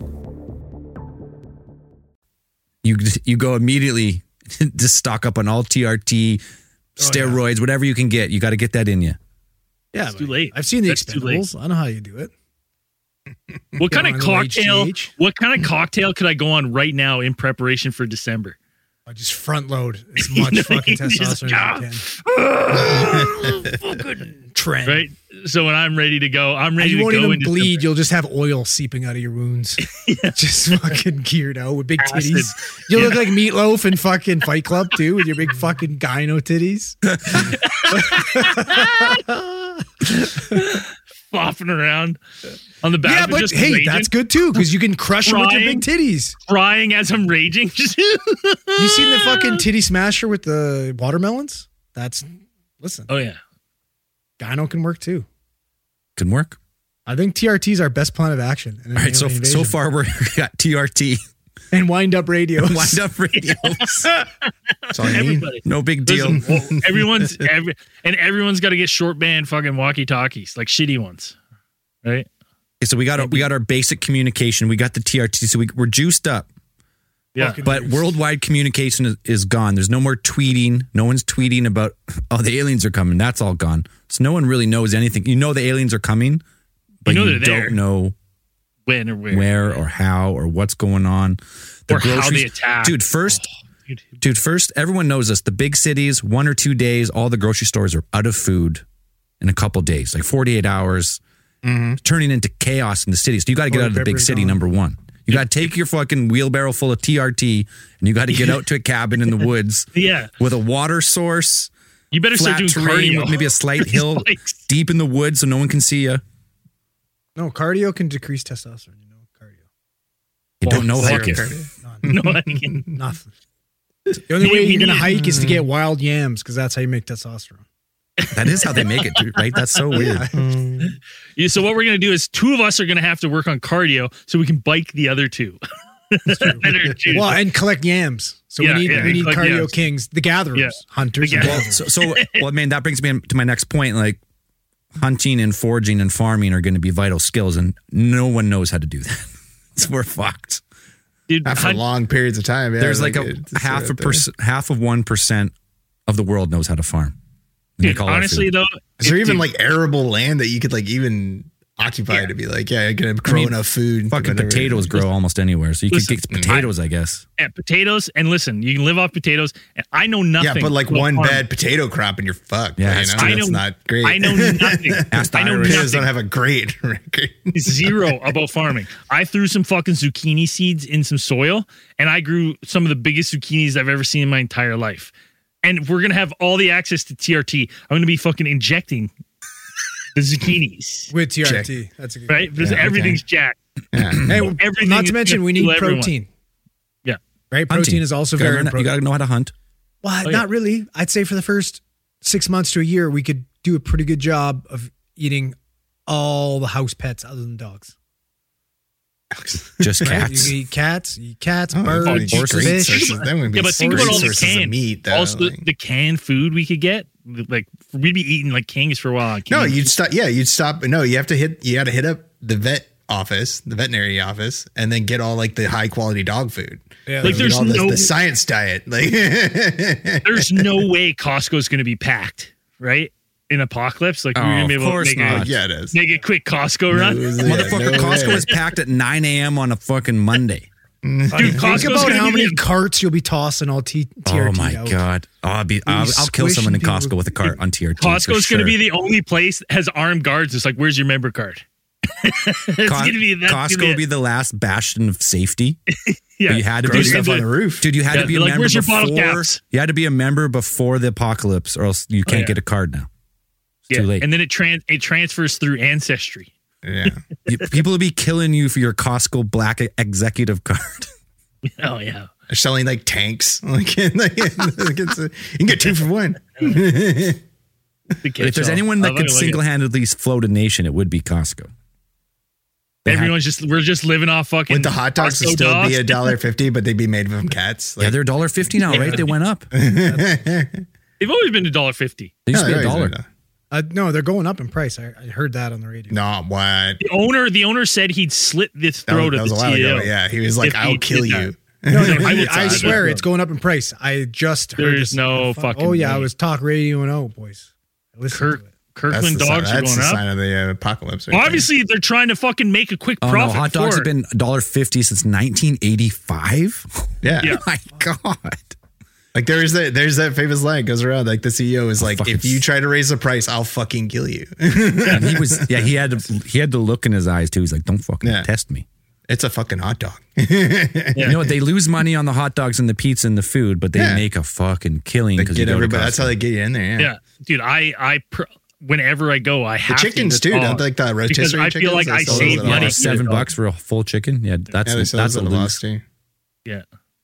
You, you go immediately to stock up on all T R T, steroids, oh, yeah. whatever you can get. You got to get that in you.
Yeah,
it's too late.
I've seen the
That's
Expendables. I know how you do it.
What kind of cocktail?
H G H?
What kind of cocktail could I go on right now in preparation for December?
I just front load as much you know, fucking testosterone as you can. Fucking trend,
right? So when I'm ready to go, I'm ready
and you
to
won't
go.
even bleed. December. You'll just have oil seeping out of your wounds. yeah. Just fucking geared out with big
Acid.
titties. You'll
yeah.
look like Meatloaf in fucking Fight Club too, with your big fucking gyno titties.
Flopping around on the back.
Yeah, but
just
hey,
raging.
that's good too because you can crush them with your big titties.
Crying as I'm raging.
You seen the fucking titty smasher with the watermelons? That's listen.
Oh yeah,
gyno can work too.
Can work.
I think T R T is our best plan of action.
All right, so invasion. so far we got T R T
and wind up radios.
Wind up radios.
That's all you
Everybody.
need. No big deal.
Listen, everyone's every, and everyone's got to get short band fucking walkie talkies, like shitty ones, right?
Okay, so we got our, we got our basic communication. We got the T R T, so we, we're juiced up.
Yeah,
Fucking
but
juice.
Worldwide communication is, is gone. There's no more tweeting. No one's tweeting about, oh, the aliens are coming. That's all gone. So no one really knows anything. You know the aliens are coming, but
you, know
you don't
there.
know
when or where,
where or how or what's going on. The
or how they attack.
Dude, first,
oh, dude.
dude, first, everyone knows this. The big cities, one or two days, all the grocery stores are out of food in a couple days, like forty-eight hours, mm-hmm. turning into chaos in the cities. So you got to get out of the big city, number one. You got to take your fucking wheelbarrow full of T R T and you got to get out to a cabin in the woods
yeah.
with a water source.
You better start doing
terrain
cardio.
With maybe a slight hill deep in the woods so no one can see you.
No, cardio can decrease testosterone. You know, cardio.
You don't know
Zero.
hiking.
No, I mean,
nothing. The only way you're going to hike is to get wild yams because that's how you make testosterone.
That is how they make it, dude, right? That's so weird.
Yeah.
Yeah, so what we're going to do is two of us are going to have to work on cardio so we can bike the other two.
Well, and collect yams. So
Yeah,
we need
yeah,
we need
collect
cardio
yams.
kings, the gatherers,
Yeah.
hunters.
The
and
gatherers.
gatherers.
So, so well, man, that brings me to my next point. Like, hunting and foraging and farming are going to be vital skills, and no one knows how to do that. So we're fucked.
Dude,
Not for
hunt-
long periods of time. Yeah,
There's like, a
it's just
half
right
a
there.
percent, half of one percent of the world knows how to farm. And they
dude,
call it
honestly,
food.
though,
Is there
if-
even
dude,
like arable land that you could like even occupy
Yeah.
to be like, yeah, I can grow
mean,
enough food.
fucking
whenever-
potatoes grow almost anywhere, so you
Listen,
could get potatoes, I guess.
yeah, potatoes? And listen, you can live off potatoes. And I know nothing.
Yeah, but like
about
one
farming.
bad potato crop and you're fucked.
Yeah,
you
that's
know?
true.
I
That's
know-
not great.
I know nothing.
Ask the
I know
Irish.
Potatoes don't
nothing.
have a great record.
Zero about farming. I threw some fucking zucchini seeds in some soil, and I grew some of the biggest zucchinis I've ever seen in my entire life. And we're gonna have all the access to T R T. I'm gonna be fucking injecting the zucchinis,
With T R T. That's a good
right? Because
Yeah, okay.
everything's jacked.
Yeah.
Hey,
Everything
not
is
to mention,
gonna
we need
fuel everyone.
protein.
Yeah.
Right?
Hunting.
Protein is also
You gotta
very
learn-
important.
You got to know how to hunt.
Well,
Oh, yeah.
not really. I'd say for the first six months to a year, we could do a pretty good job of eating all the house pets other than dogs.
dogs.
Just
Right?
cats.
You eat cats, you eat cats,
Oh,
birds,
that'd be
horses.
great
fish.
sources. That would be
Yeah, but think
great
about all the
sources of
canned,
meat. Though,
also
like-
the canned food we could get. Like we'd be eating like kings for a while.
no,
Kings.
you'd stop. Yeah, you'd stop. No, you have to hit. You got to hit up the vet office, the veterinary office, and then get all like the high quality dog food.
Yeah,
Like,
Get
there's
all the,
no-
the science diet. Like
There's no way Costco's going to be packed, right? In apocalypse, like
Oh,
we're going to be
of
able to
course
make,
not.
a,
yeah, it is.
make a quick Costco run.
Yeah,
Motherfucker,
no
Costco
way.
is packed at nine a.m. on a fucking Monday.
Dude,
Think
Costco's
about
gonna
how
be
many
the-
carts you'll be tossing all T- TRT
Oh my
out.
god! Oh, I'll be. I'll, I'll kill someone in
squishing
Costco
people.
with a cart on T R T. for
Costco's
sure.
going to be the only place that has armed guards. It's like, where's your member card? it's
Co-
going to be that's
Costco
gonna
will be the last bastion of safety.
yeah.
But you had to
Grow
be
stuff
the-
on the roof.
Dude, you had
Yeah,
to be a
like,
member
where's your
before.
bottle caps?
You had to be a member before the apocalypse, or else you can't
yeah.
get a card now. It's
Yeah,
too late.
and then it trans it transfers through ancestry.
Yeah.
You- people will be killing you for your Costco Black executive card.
Oh yeah.
They're selling like tanks. Like, like it's a, you can get two for one.
The
But if there's
catch-all.
anyone that
I
could
like it.
single-handedly float a nation, it would be Costco. They have-
Everyone's just we're just living off fucking
Would the hot dogs would
Costco
still be
dogs.
a dollar fifty, but they'd be made from cats?
yeah,
Like,
they're one dollar fifty now, right? They went up. They
They've always been a dollar fifty.
used to be
no,
a
they're
dollar.
not.
Uh, no, they're going up in price. I, I heard that on the radio.
No, what?
The owner, the owner said he'd slit the
That was,
throat
that
of
was a
the
while
T O.
ago. Yeah, he was like,
If he
"I'll kill
did that.
you."
No, no,
I
I,
would
I
say
swear
that.
it's going up in price. I just heard
There's
this.
no
Oh, fu-
fucking
Oh yeah,
way.
it was talk radio and oh boys. I listened
Kirk,
to it.
That's
Kirkland
the, sign,
dogs are
that's
going
the
up.
sign of the uh, apocalypse. Right
Well,
there.
obviously, they're trying to fucking make a quick
Oh no,
profit.
hot dogs
for
have
it.
been one dollar fifty since nineteen eighty-five.
yeah.
Yeah.
My God.
Like there's that there's that famous line that goes around. Like the C E O is like,
fucking
"If you try to raise the price, I'll fucking kill you."
And he was, yeah, he had to, he had the look in his eyes too. He's like, "Don't fucking
Yeah.
test me."
It's a fucking hot dog.
You know what? They lose money on the hot dogs and the pizza and the food, but they
Yeah.
make a fucking killing
They
because you
get
go to
everybody. That's how
Costco.
they get you in there. Yeah.
Yeah, dude, I, I, pr- whenever I go, I
The
have
chickens
to
too,
eat the
don't they, like the
dog.
rotisserie
Because I feel
chickens?
like
They
I
sell those
save
at a
money.
Yeah,
loss.
seven
Yeah.
bucks for a full chicken. Yeah, that's
Yeah, they
a,
sell
that's
those
a
at a loss
lose.
too.
Yeah,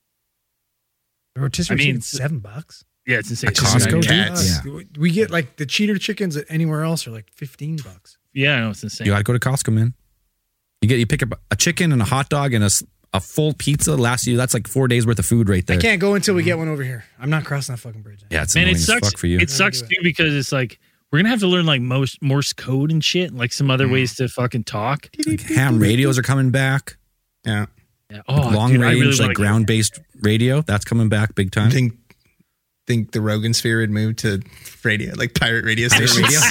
The rotisserie
I mean,
chicken's seven bucks.
yeah, it's insane.
At Costco, dude?
Cats.
Yeah.
Uh, We get like the cheater chickens at anywhere else are like fifteen bucks.
Yeah, I know it's insane.
You got to go to Costco, man. You get you pick up a chicken and a hot dog and a, s- a full pizza. Lasts you. That's like four days worth of food right there.
I can't go until we get one over here. I'm not crossing that fucking bridge.
Yeah, it's
Man,
annoying
it
as
sucks.
fuck for you.
It sucks
do
too because it's like we're gonna have to learn like most Morse code and shit, and like some
Mm.
other ways to fucking talk.
Like ham radios are coming back.
Yeah.
Yeah. Oh,
Long
dude, I
range,
really
like
wanna get-
ground based radio. That's coming back big time.
Think think the Rogan sphere would move to radio, like pirate radio stations.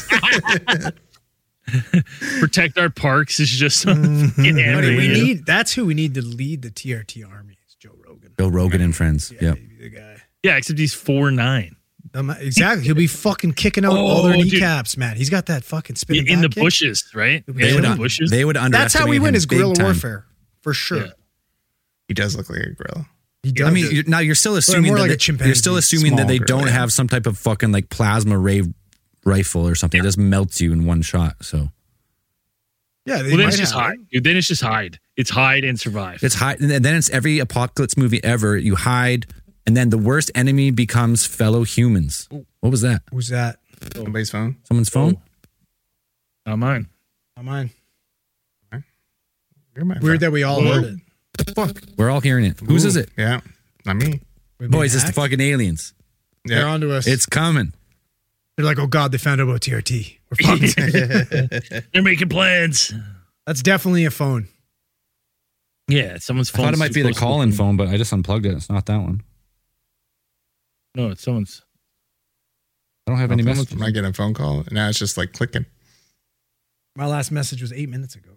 protect our parks is just fucking
Buddy,
everywhere.
we need that's who we need to lead the T R T army. Is Joe Rogan.
Joe Rogan and friends.
Yeah,
Yep.
he'd be the guy.
Yeah, except he's four nine
Um, exactly. He'll be fucking kicking out all their
Oh, dude.
kneecaps, man. He's got that fucking spinning
in the
back kick.
bushes, right?
They
Yeah,
would-
in the bushes.
They would
That's how
underestimate
we win
him
is
big
guerrilla
time.
warfare, for sure.
Yeah.
He does look like a gorilla.
He does.
I mean, you're, now you're still assuming
more
that
like a
they-
chimpanzee,
you're still assuming that
small
they don't
gorilla.
have some type of fucking like plasma ray rifle or something. It just melts you in one shot. So
yeah. They
well, then
might
it's just
have
hide, dude. Then it's just hide. It's hide and survive.
it's hide, and then it's every apocalypse movie ever. You hide, and then the worst enemy becomes fellow humans. What was that?
Who's that?
Somebody's phone.
Someone's phone?
Not mine.
Not mine.
You're my
Weird
friend.
that we all
Whoa.
heard it.
Fuck. We're all hearing it. Whose is it?
Yeah, not me.
We've been
Boys, it's the
hacked.
fucking aliens.
They're
Yeah.
onto us.
It's coming.
They're like, oh god, they found out about T R T. We're fucked.
They're making plans.
That's definitely a phone.
Yeah, it's someone's
I
phone.
thought it might be the call-in phone, but I just unplugged it. It's not that one.
No, it's someone's.
I don't have any
Someone's-
messages.
Am I getting a phone call? Now it's just like clicking.
My last message was eight minutes ago.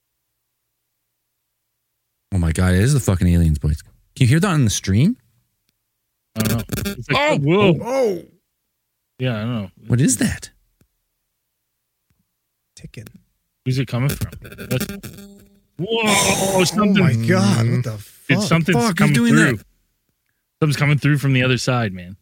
Oh my god, it is the fucking aliens, boys. Can you hear that on the stream?
I don't know. It's like, oh, whoa.
Oh,
Yeah, I don't know.
What is that?
ticking.
Who's it coming from? That's, whoa! Something.
Oh my god, what the fuck?
It's something's
fuck, who's
coming
doing
through.
that?
Something's coming through from the other side, man.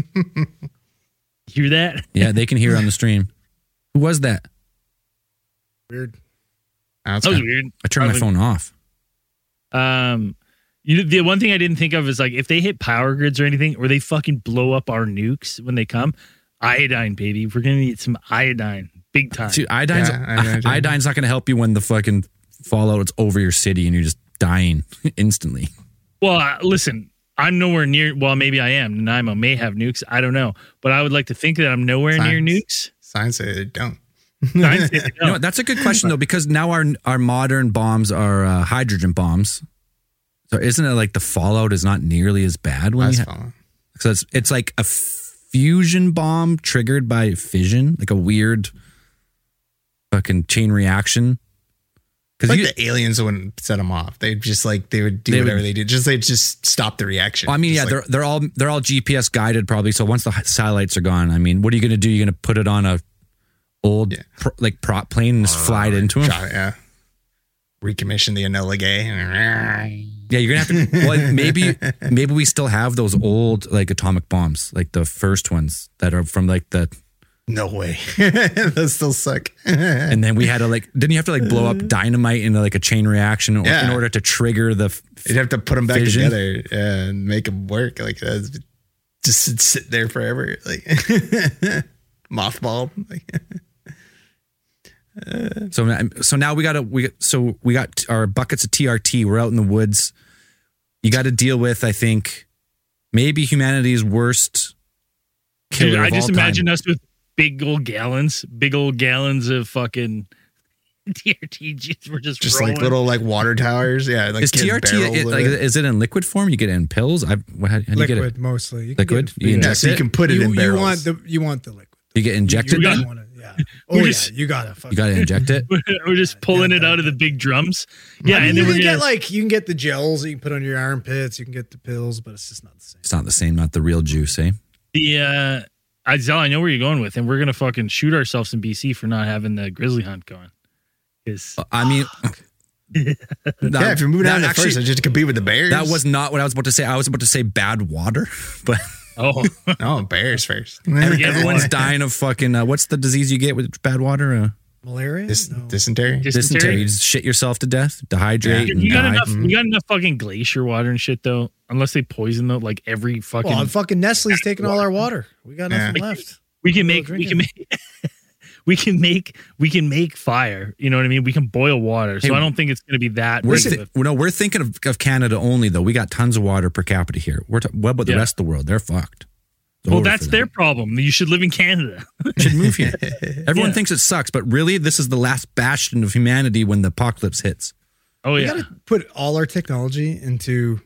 Hear that?
Yeah, they can hear it on the stream. Who was that?
Weird.
Oh, it's
That was
good.
weird.
I turned my
Probably-
phone off.
Um, you know, the one thing I didn't think of is like if they hit power grids or anything, or they fucking blow up our nukes when they come, iodine, baby. We're gonna need some iodine, big time.
Dude, iodine's,
Yeah, iodine.
iodine's not going to help you when the fucking fallout, it's over your city and you're just dying instantly.
Well, uh, listen, I'm nowhere near. Well, maybe I am. Nanaimo may have nukes. I don't know, but I would like to think that I'm nowhere
Science.
near nukes.
Science say they don't.
Science says
You know,
no.
what, that's a good question though, because now our our modern bombs are uh, hydrogen bombs. So isn't it like the fallout is not nearly as bad when
That's
you ha-
fine.
so it's it's like a fusion bomb triggered by fission, like a weird fucking chain reaction. Because
Like
you,
the aliens wouldn't set them off. They'd just like they would do
They
whatever
would-
they did. Just they just stop the reaction.
I mean, yeah,
Just
they're
like,
they're all they're all G P S guided probably. So once the satellites are gone, I mean, what are you going to do? You're going to put it on a old
Yeah.
pro, like prop plane and just fly it into them?
Shot it, yeah. Recommission the Enola Gay.
Yeah, you're gonna have to. Well, maybe maybe we still have those old like atomic bombs, like the first ones that are from like the.
No way. Those still suck.
And then we had to like, didn't you have to like blow up dynamite into like a chain reaction or,
Yeah.
in order to trigger the? f-
You'd have to put them back
Fission.
together and make them work. Like that's just sit- sit there forever. Like mothball. Like,
So so now we got to we so we got our buckets of T R T. We're out in the woods. You got to deal with, I think, maybe humanity's worst killer.
Dude, I
of
just
all time.
imagine us with big old gallons, big old gallons of fucking T R T. We're just
just
rolling.
like little like water towers. Yeah. Like
Is
kids
T R T
barrels
it,
of
like
it.
is it in liquid form? You get it in pills? I what, how, how do you get
Liquid
it?
mostly. You can
Liquid?
get it-
You
Yeah,
inject
so you
it?
can put it
you,
in
you
barrels.
want the you want the liquid.
You get injected.
You
then?
don't want it. Yeah. Oh
We're
yeah.
just-
You gotta. Fucking,
You got to inject it.
We're just pulling it out of the big drums. Yeah,
I mean,
and
you
then we're
can
gonna
get like you can get the gels that you can put on your armpits. You can get the pills, but it's just not the same.
It's not the same. Not the real juice, eh?
the uh Izell, I know where you're going with, and we're gonna fucking shoot ourselves in B C for not having the grizzly hunt going. Because
I mean,
yeah, if you're moving
that
out
actually-
first, just to compete with the bears.
that was not what I was about to say. I was about to say bad water, but
oh,
oh bears first.
everyone's dying of fucking. Uh, what's the disease you get with bad water? Uh,
Malaria?
Dys-
no.
Dysentery.
dysentery. You just shit yourself to death, dehydrate,
Yeah.
and
you got
die.
enough. We got enough fucking glacier water and shit though. Unless they poison the like every fucking.
Well, fucking Nestle's taking all our water. We got nothing
Yeah.
left.
we can
Go
make. We
drink
can make. We can make we can make fire. You know what I mean? We can boil water. So
Hey,
I don't think it's going to be that.
We're
big
thi-
of a-
no, we're thinking of, of Canada only though. We got tons of water per capita here. We're t- what about the
Yeah.
rest of the world? They're fucked. It's
well,
over
that's
for
their
them.
problem. You should live in Canada.
Should move here. Everyone
Yeah.
thinks it sucks, but really, this is the last bastion of humanity when the apocalypse hits.
Oh
We
yeah.
gotta put all our technology into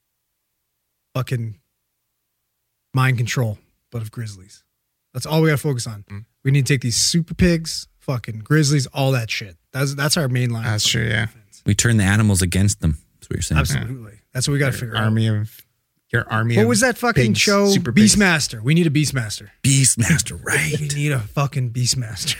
fucking mind control, but of grizzlies. That's all we gotta focus on.
Mm.
We need to take these super pigs, fucking grizzlies, all that shit. That's that's our main line.
That's
of
true, yeah.
defense.
We turn the animals against them. That's what you're saying.
Absolutely. That's what we gotta figure
Army of your army.
out. What
of
was that fucking
pigs,
show?
Super pigs.
Beastmaster. We need a Beastmaster.
Beastmaster, right?
We need a fucking Beastmaster.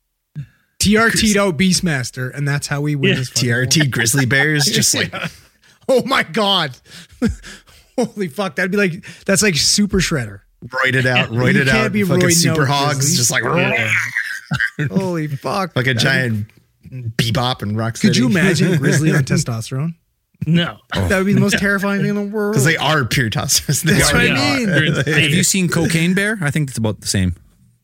T R T'd out Beastmaster, and that's how we win
Yeah.
this fucking
T R T
war.
grizzly bears, just like
Oh my god. Holy fuck. That'd be like that's like Super Shredder.
roided out,
You
roided
can't
out,
be
fucking
roiding
super
out
hogs,
grizzlies.
just like
Yeah.
Holy fuck.
like a
That'd
giant bebop and rock.
Could you imagine grizzly on testosterone?
No.
That would be the most terrifying thing in the world.
Because they are pure testosterone. They
That's
are-
what I
Yeah.
mean.
They're insane.
Have you seen Cocaine Bear? I think it's about the same.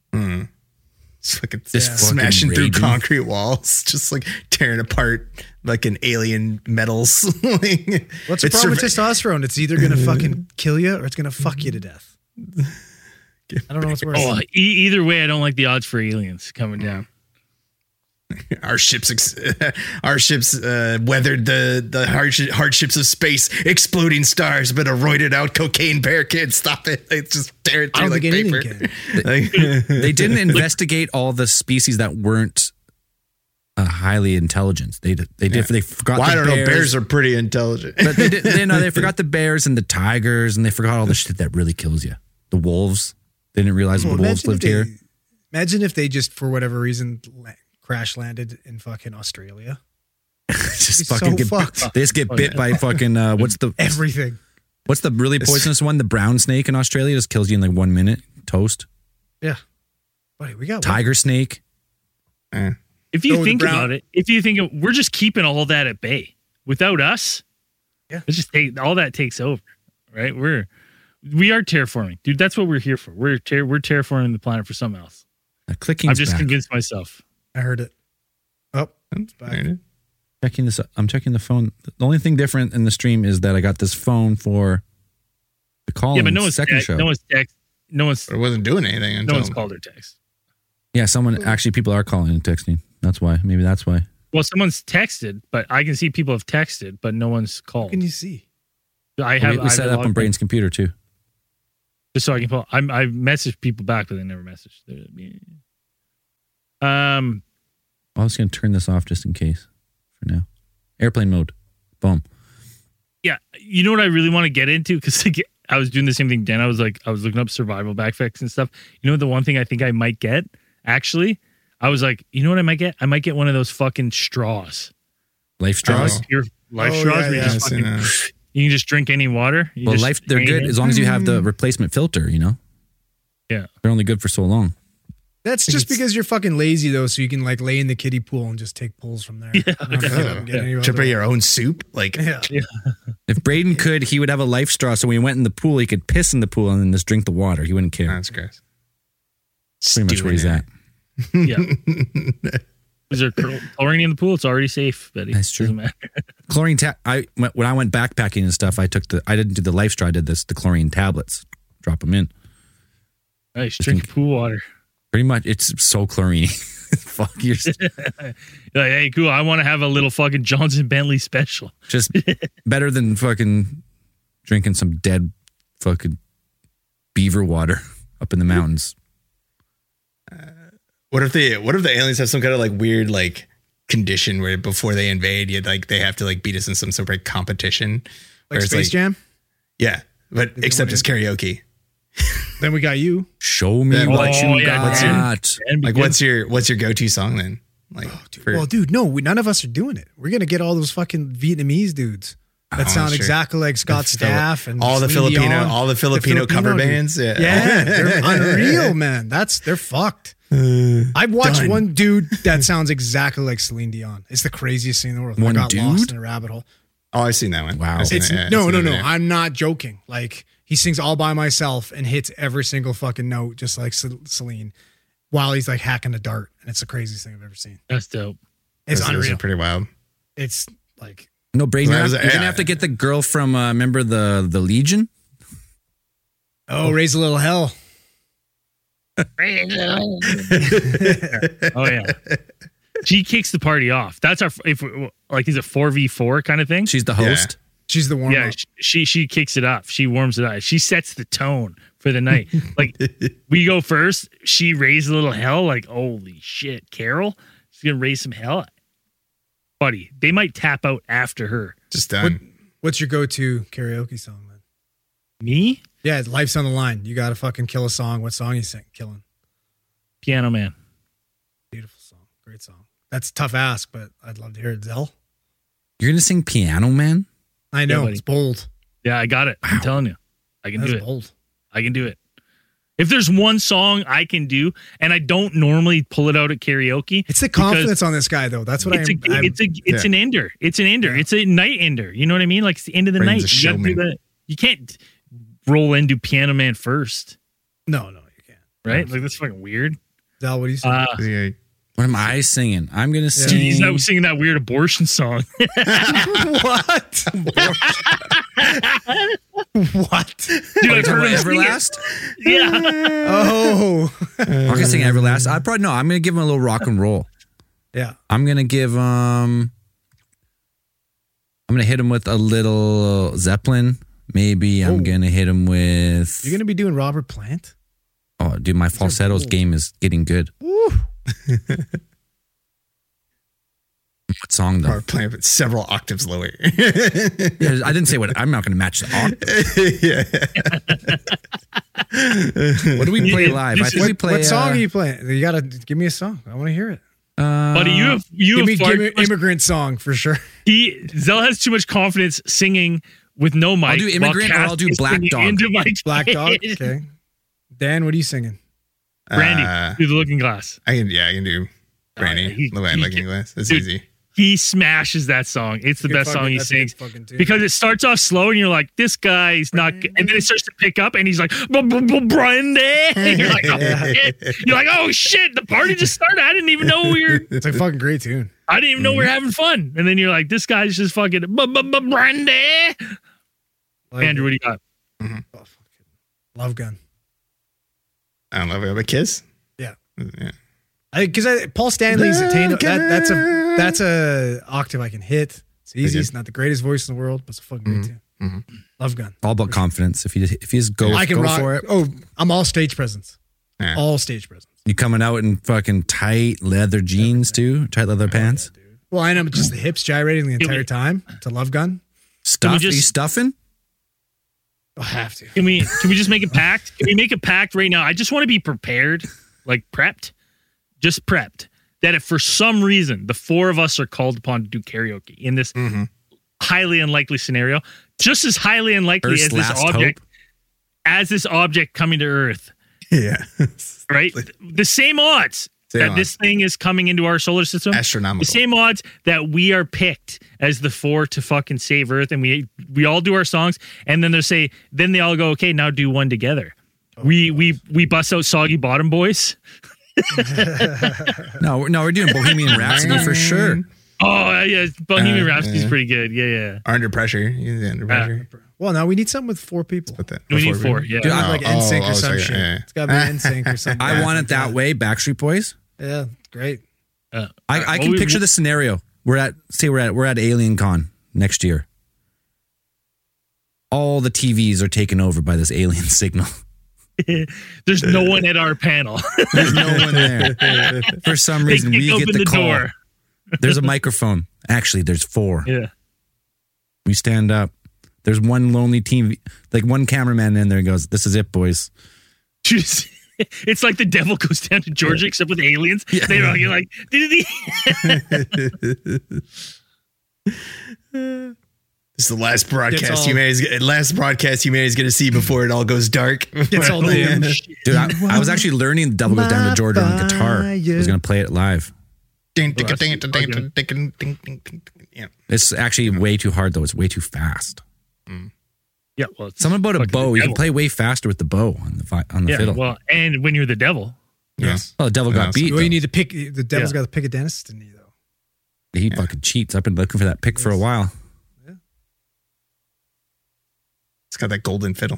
Just like it's
Just fucking
smashing through
raging.
concrete walls, just like tearing apart like an alien metals. Like,
What's the
it's
problem with
survi-
testosterone? It's either going to fucking kill you or it's going to fuck you to death. I don't know what's worse.
Oh, e- either way, I don't like the odds for aliens coming down.
Our ships, ex- our ships uh, weathered the the hardsh- hardships of space, exploding stars, but a roided out cocaine bear can't stop it. It's just tear it
I
through
don't
like
think
paper.
anything
Like-
They didn't investigate all the species that weren't uh, highly intelligent. They did. They did. They forgot.
well,
the
I don't know.
bears,
Bears are pretty intelligent.
but they did. They, no, they forgot the bears and the tigers, and they forgot all the shit that really kills you. The wolves. They didn't realize
Well,
wolves
imagine
lived
if
here.
they- Imagine if they just, for whatever reason, la- crash landed in fucking Australia.
just
It's
fucking
so
get.
fucked.
They just get bit by fucking. Uh, what's the
Everything.
What's the really poisonous one? The brown snake in Australia just kills you in like one minute. Toast.
Yeah. Buddy, we got
Tiger snake.
Eh.
If you
Oh, the
think
brown-
about it, if you think of, we're just keeping all that at bay. Without us,
Yeah.
it's just take, all that takes over, right? We're we are terraforming, dude. That's what we're here for. We're ter- we're terraforming the planet for something else.
Uh, clicking.
I've just
back.
convinced myself.
I heard it. Oh, it's back.
There it is.
Checking this. I'm checking the phone. The only thing different in the stream is that I got this phone for the call.
Yeah, but no one's
second
text,
show.
no one's text, no one's
It wasn't doing anything
no
until
one's called or text.
Yeah, someone actually people are calling and texting. That's why. Maybe that's why.
Well, someone's texted, but I can see people have texted, but no one's
What
called.
can you see?
I
We,
have
we
I have
set
it
it up
logged
on Braden's computer too.
just so I can pull. I'm I've messaged people back, but they never messaged. Um,
I was going to turn this off just in case for now. Airplane mode. Boom.
yeah, you know what I really want to get into because I was doing the same thing. Dan, I was like, I was looking up survival backpacks and stuff. You know, the one thing I think I might get actually, I was like, you know what I might get? I might get one of those fucking straws.
Life straws.
Oh.
Your life
Oh,
straws.
yeah,
where you,
yeah,
just
I've seen
fucking,
that.
you can just drink any water. You
Well,
just
life they're
hang
good
it.
as long as you have the replacement filter. You know,
Yeah.
they're only good for so long.
That's just because you're fucking lazy though, so you can like lay in the kiddie pool and just take pulls from there. Yeah,
Prepare your own soup. Like,
yeah.
If Braden could, he would have a life straw. So when he went in the pool, he could piss in the pool and then just drink the water. He wouldn't care.
that's gross.
Pretty much where he's at.
Yeah. Is there chlor- chlorine in the pool? It's already safe, Betty.
That's true.
Doesn't matter.
Chlorine. Ta- I when I went backpacking and stuff, I took the. I didn't do the life straw. I did this the chlorine tablets. Drop them in.
Nice. Drink pool water.
Pretty much, it's so chlorine. Fuck, you're
You're like, hey, cool. I want to have a little fucking Johnson Bentley special.
just better than fucking drinking some dead fucking beaver water up in the mountains.
What if the what if the aliens have some kind of like weird like condition where before they invade, you like they have to like beat us in some sort of competition? where
Like
it's
Space Jam?
Yeah, but except it's karaoke.
Then we got you.
Show me
Then
what
what-
you
oh, yeah,
got.
And
Like,
begin-
what's your what's your go to song then? Like, for-
Well, dude, no, we, none of us are doing it. We're gonna get all those fucking Vietnamese dudes that
Oh,
sound
sure.
exactly like Scott
The-
Staff and
all the
Celine
Filipino,
Dion.
all the Filipino, cover
dude.
bands. Yeah,
Yeah, they're unreal, man. That's they're fucked. I've watched
done.
one dude that sounds exactly like Celine Dion. It's the craziest thing in the world.
One
I got lost
dude?
in a rabbit hole.
Oh, I've seen that one.
Wow.
I've seen
It's
it, yeah,
no,
I've
no,
seen
no.
it, yeah.
I'm not joking. Like he sings all by myself and hits every single fucking note, just like Ce- Celine, while he's like hacking a dart, and it's the craziest thing I've ever seen.
That's dope.
It's
Those- those
unreal.
are pretty wild.
It's like
No, Braden,
Well,
you're,
that
not-
was-
you're gonna
yeah.
have to get the girl from. Uh, remember the the Legion?
oh, raise a little hell.
Oh yeah. She kicks the party off. That's our if like is it four v four kind of thing?
She's the host.
She's the warm
yeah,
up.
she she kicks it up. She warms it up. She sets the tone for the night. Like we go first. She raised a little hell. Like holy shit, Carol, she's gonna raise some hell, buddy. They might tap out after her.
Just done.
What's your go-to karaoke song, man?
Me,
Yeah, life's on the line. You got to fucking kill a song. What song you sing? Killing.
Piano Man.
Beautiful song. Great song. That's a tough ask, but I'd love to hear it. Zell?
You're gonna sing Piano Man?
I know.
buddy.
It's bold.
Yeah, I got it. I'm telling you, I can
That's
do it.
bold.
I can do it. If there's one song I can do, and I don't normally pull it out at karaoke,
It's the
because
confidence on this guy, though. That's what
it's
I'm,
a
I'm-
it's a it's
yeah.
an ender. It's an ender.
Yeah.
It's a night ender. You know what I mean? Like it's the end of the
Braden's
night.
a
You, gotta do
showman.
that. You can't roll into Piano Man first,
No, no, you can't.
right? Like that's fucking weird.
Zell, what do you say?
Uh,
Yeah.
What am I singing? I'm gonna sing.
dude, he's not singing that weird abortion song.
what? what?
Dude, I've heard him sing it.
Everlast?
Yeah.
Oh.
I'm gonna sing Everlast. I probably no. I'm gonna give him a little rock and roll.
Yeah.
I'm gonna give um. I'm gonna hit him with a little Zeppelin. Maybe I'm
Oh.
gonna hit him with.
You're going to be doing Robert Plant?
Oh, dude, my falsetto's
cool.
game is getting good.
Woo.
What song though?
Or playing it several octaves lower.
Yeah, I didn't say what. I'm not gonna match the octave. What do we play
Yeah,
live?
this
I think
is-
we play.
what song
uh,
are you playing? You got to give me a song. I want to hear it.
uh,
Buddy, you have you
Give
have
me,
far
give me
too much-
immigrant song for sure.
he Zell has too much confidence singing with no mic.
I'll do
while
Immigrant or
Cass
I'll do
is
Black
singing
Dog.
Into my
Black Dog.
head.
Okay. Dan, what are you singing?
Brandy,
Uh,
through the looking glass.
I can, yeah, I can do Brandy.
yeah, he-
Low
he
Looking
can-
Glass. That's
dude,
easy.
He smashes that song. It's the
Good
best
fucking-
song he
that's a good
sings
fucking tune.
because it starts off slow and you're like, this guy's not good. And then it starts to pick up and he's like, Brandy. You're like, oh, shit. You're like, oh shit, the party just started. I didn't even know we were,
It's a fucking great tune.
I didn't even know we were having fun. And then you're like, this guy's just fucking Brandy.
Like,
Andrew, what do you got?
oh, fucking Love Gun.
I don't know if I have a kiss.
Yeah.
Yeah.
I because I, Paul Stanley's attained that, that's a that's a octave I can hit. It's easy. It's not the greatest voice in the world, but it's a fucking great tune.
Mm-hmm.
Love Gun.
All about confidence. If you if you just go,
I can
go
rock.
for it.
Oh, I'm all stage presence.
Yeah.
All stage presence.
You coming out in fucking tight leather jeans too, tight leather pants,
Well, I know just the hips gyrating the entire
we-
time to Love Gun.
stuff.
just-
Are you stuffing?
I'll have to.
Can we can we just make a pact? Can we make a pact right now? I just want to be prepared, like prepped, just prepped. That if for some reason the four of us are called upon to do karaoke in this
Mm-hmm.
highly unlikely scenario, just as highly unlikely
Earth's
as this
last
object, as this object coming to Earth,
Yeah.
right? The same odds
Same
that
odds.
this thing is coming into our solar system.
Astronomical.
The same odds that we are picked as the four to fucking save Earth, and we we all do our songs, and then they say, then they all go, okay, now do one together. we we we bust out Soggy Bottom Boys.
No, we're- no, we're doing Bohemian Rhapsody for sure.
Oh yeah, Bohemian
Uh,
Rhapsody's
yeah.
pretty good. Yeah, yeah.
Under pressure. Yeah, under pressure.
Well, now we need something with four people.
Put that
We need
before
four. Yeah.
Dude, I-
like
oh,
N Sync
oh,
or some
sorry,
shit.
yeah, yeah.
It's got to be N Sync or something.
I want it that way. Backstreet Boys.
Yeah, great.
Uh,
I, I
well,
can
we-
picture the scenario. We're at say we're at we're at Alien Con next year. All the T Vs are taken over by this alien signal.
There's no one at our panel.
There's no one there. For some
They
reason,
kick
we
open
get the,
the
call.
door.
There's a microphone. Actually, there's four.
Yeah.
We stand up. There's one lonely team, like one cameraman in there and goes, "This is it, boys."
Just, it's like the devil goes down to Georgia, except with aliens.
Yeah.
They're all you're like, "Did
This is the last broadcast
all-
humanity's last broadcast humanity's going to see before it all goes dark.
Gets all dim.
Dude, I, I was actually learning the Devil Goes Down to Georgia on guitar. I was going to play it live.
Ding, ding, ding, ding, ding, ding, ding, ding, ding, ding. Yeah.
It's actually way too hard, though. It's way too fast.
yeah, well, it's
Something about a
fucking
bow.
the
You can
devil.
play way faster with the bow on the fi- on the
Yeah,
fiddle.
well, and when you're the devil,
Yes.
well, the devil got
Yeah,
beat.
Well, you
though.
need to pick. The devil's
Yeah.
got to pick a dentist, didn't he? Though.
He fucking cheats. I've been looking for that pick for a while.
It's got that golden fiddle.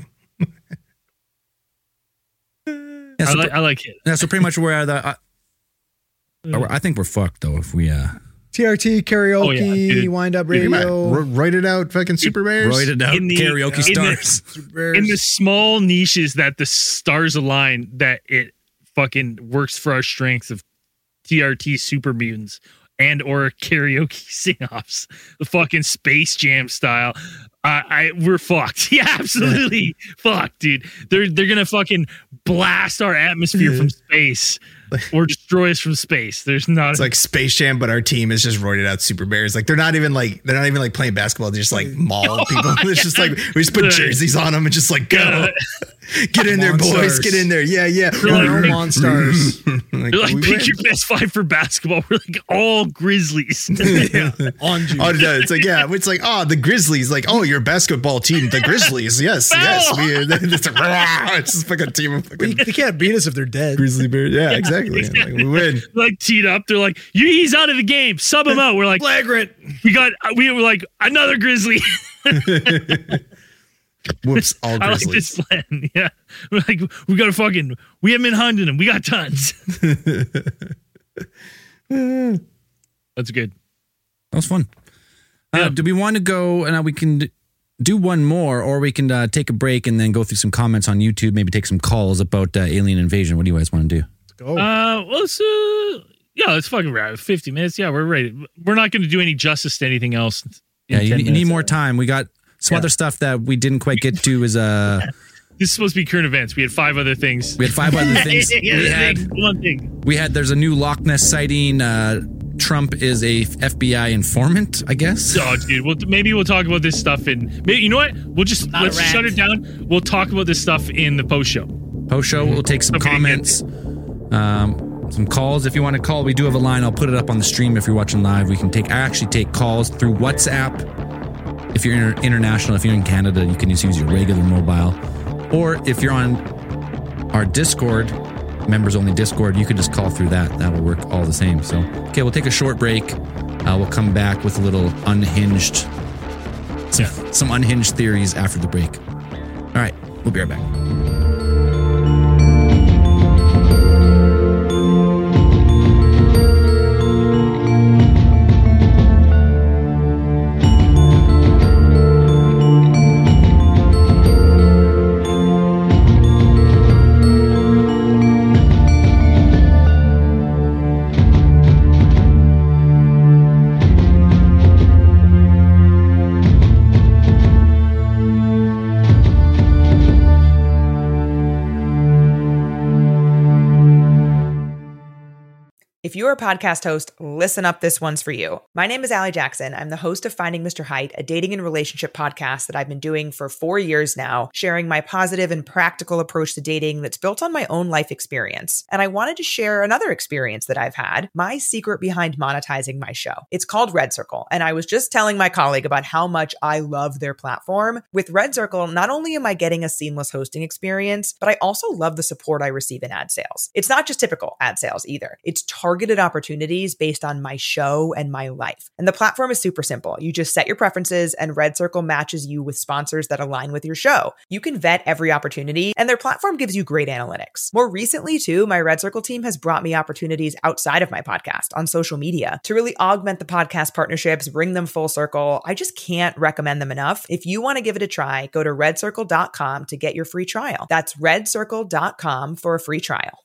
Yeah,
I
so,
like I like it.
yeah, so pretty much we're at the. Uh, I think we're fucked though if we uh
T R T karaoke,
Oh, yeah, dude.
wind up
You might
radio.
r- write it out, fucking Super Bears.
roided out
In the-
karaoke
in the-
stars.
In the small niches that the stars align, that it fucking works for our strengths of T R T super mutants and or karaoke sing-offs, the fucking Space Jam style. Uh, I we're fucked. Yeah, absolutely fucked, dude. They're they're gonna fucking blast our atmosphere from space or destroy us from space. There's not.
It's like Space Jam, but our team is just roided out Super Bears. Like they're not even like they're not even like playing basketball. They're just like maul people. It's just like we just put jerseys on them and just like go, get in there, boys,
Monsters.
get in there. Yeah, yeah.
They're like-
Monstars.
Like,
They're like,
we
pick
win.
your best five for basketball. We're like all Grizzlies.
Yeah.
On you.
Oh, no, it's like yeah, it's like oh the Grizzlies, like oh your basketball team, the Grizzlies, yes, yes, we, it's, a, it's just like a team of
They,
fucking
they can't beat us if they're dead.
Grizzly Bears. Yeah, exactly. Like, we win.
like teed up. They're like, you, he's out of the game. Sub him out. We're like,
Flagrant.
we got, we were like, another Grizzly.
Whoops, all
I like
Grizzlies.
this plan. Yeah. We're like, we got to fucking, we haven't been hunting them. We got tons. That's good.
That was fun.
Yeah.
Uh, do we want to go and uh, we can d- do one more, or we can uh, take a break and then go through some comments on YouTube, maybe take some calls about uh, alien invasion. What do you guys want to do?
Let's go.
Uh, well, let's, uh, yeah, let's fucking wrap it. fifty minutes. Yeah, we're ready. We're not going to do any justice to anything else. in
Yeah, you,
ten
you need
minutes.
more time. We got some
Yeah.
other stuff that we didn't quite get to. Is uh,
This is supposed to be current events. We had five other things.
we had five other things.
Yeah,
We
yeah,
had
one thing.
we had. There's a new Loch Ness sighting. Uh, Trump is a F B I informant, I guess.
Oh, dude. Well, maybe we'll talk about this stuff in. Maybe, you know what? We'll just
Not a
let's
rat.
shut it down. We'll talk about this stuff in the post show.
Post show, we'll take some
Okay,
comments. Um, some calls if you want to call. We do have a line. I'll put it up on the stream if you're watching live. We can take, I actually take calls through WhatsApp. If you're inter- international, if you're in Canada, you can just use your regular mobile. Or if you're on our Discord, members only Discord, you can just call through that. That'll work all the same. So, okay, we'll take a short break. Uh, we'll come back with a little unhinged, some,
Yeah.
some unhinged theories after the break. All right, we'll be right back.
If you're a podcast host, listen up, this one's for you. My name is Allie Jackson. I'm the host of Finding Mister Height, a dating and relationship podcast that I've been doing for four years now, sharing my positive and practical approach to dating that's built on my own life experience. And I wanted to share another experience that I've had, my secret behind monetizing my show. It's called Red Circle, and I was just telling my colleague about how much I love their platform. With Red Circle, not only am I getting a seamless hosting experience, but I also love the support I receive in ad sales. It's not just typical ad sales either. It's targeted opportunities based on my show and my life. And the platform is super simple. You just set your preferences and Red Circle matches you with sponsors that align with your show. You can vet every opportunity and their platform gives you great analytics. More recently too, my Red Circle team has brought me opportunities outside of my podcast on social media to really augment the podcast partnerships, bring them full circle. I just can't recommend them enough. If you want to give it a try, go to red circle dot com to get your free trial. That's red circle dot com for a free trial.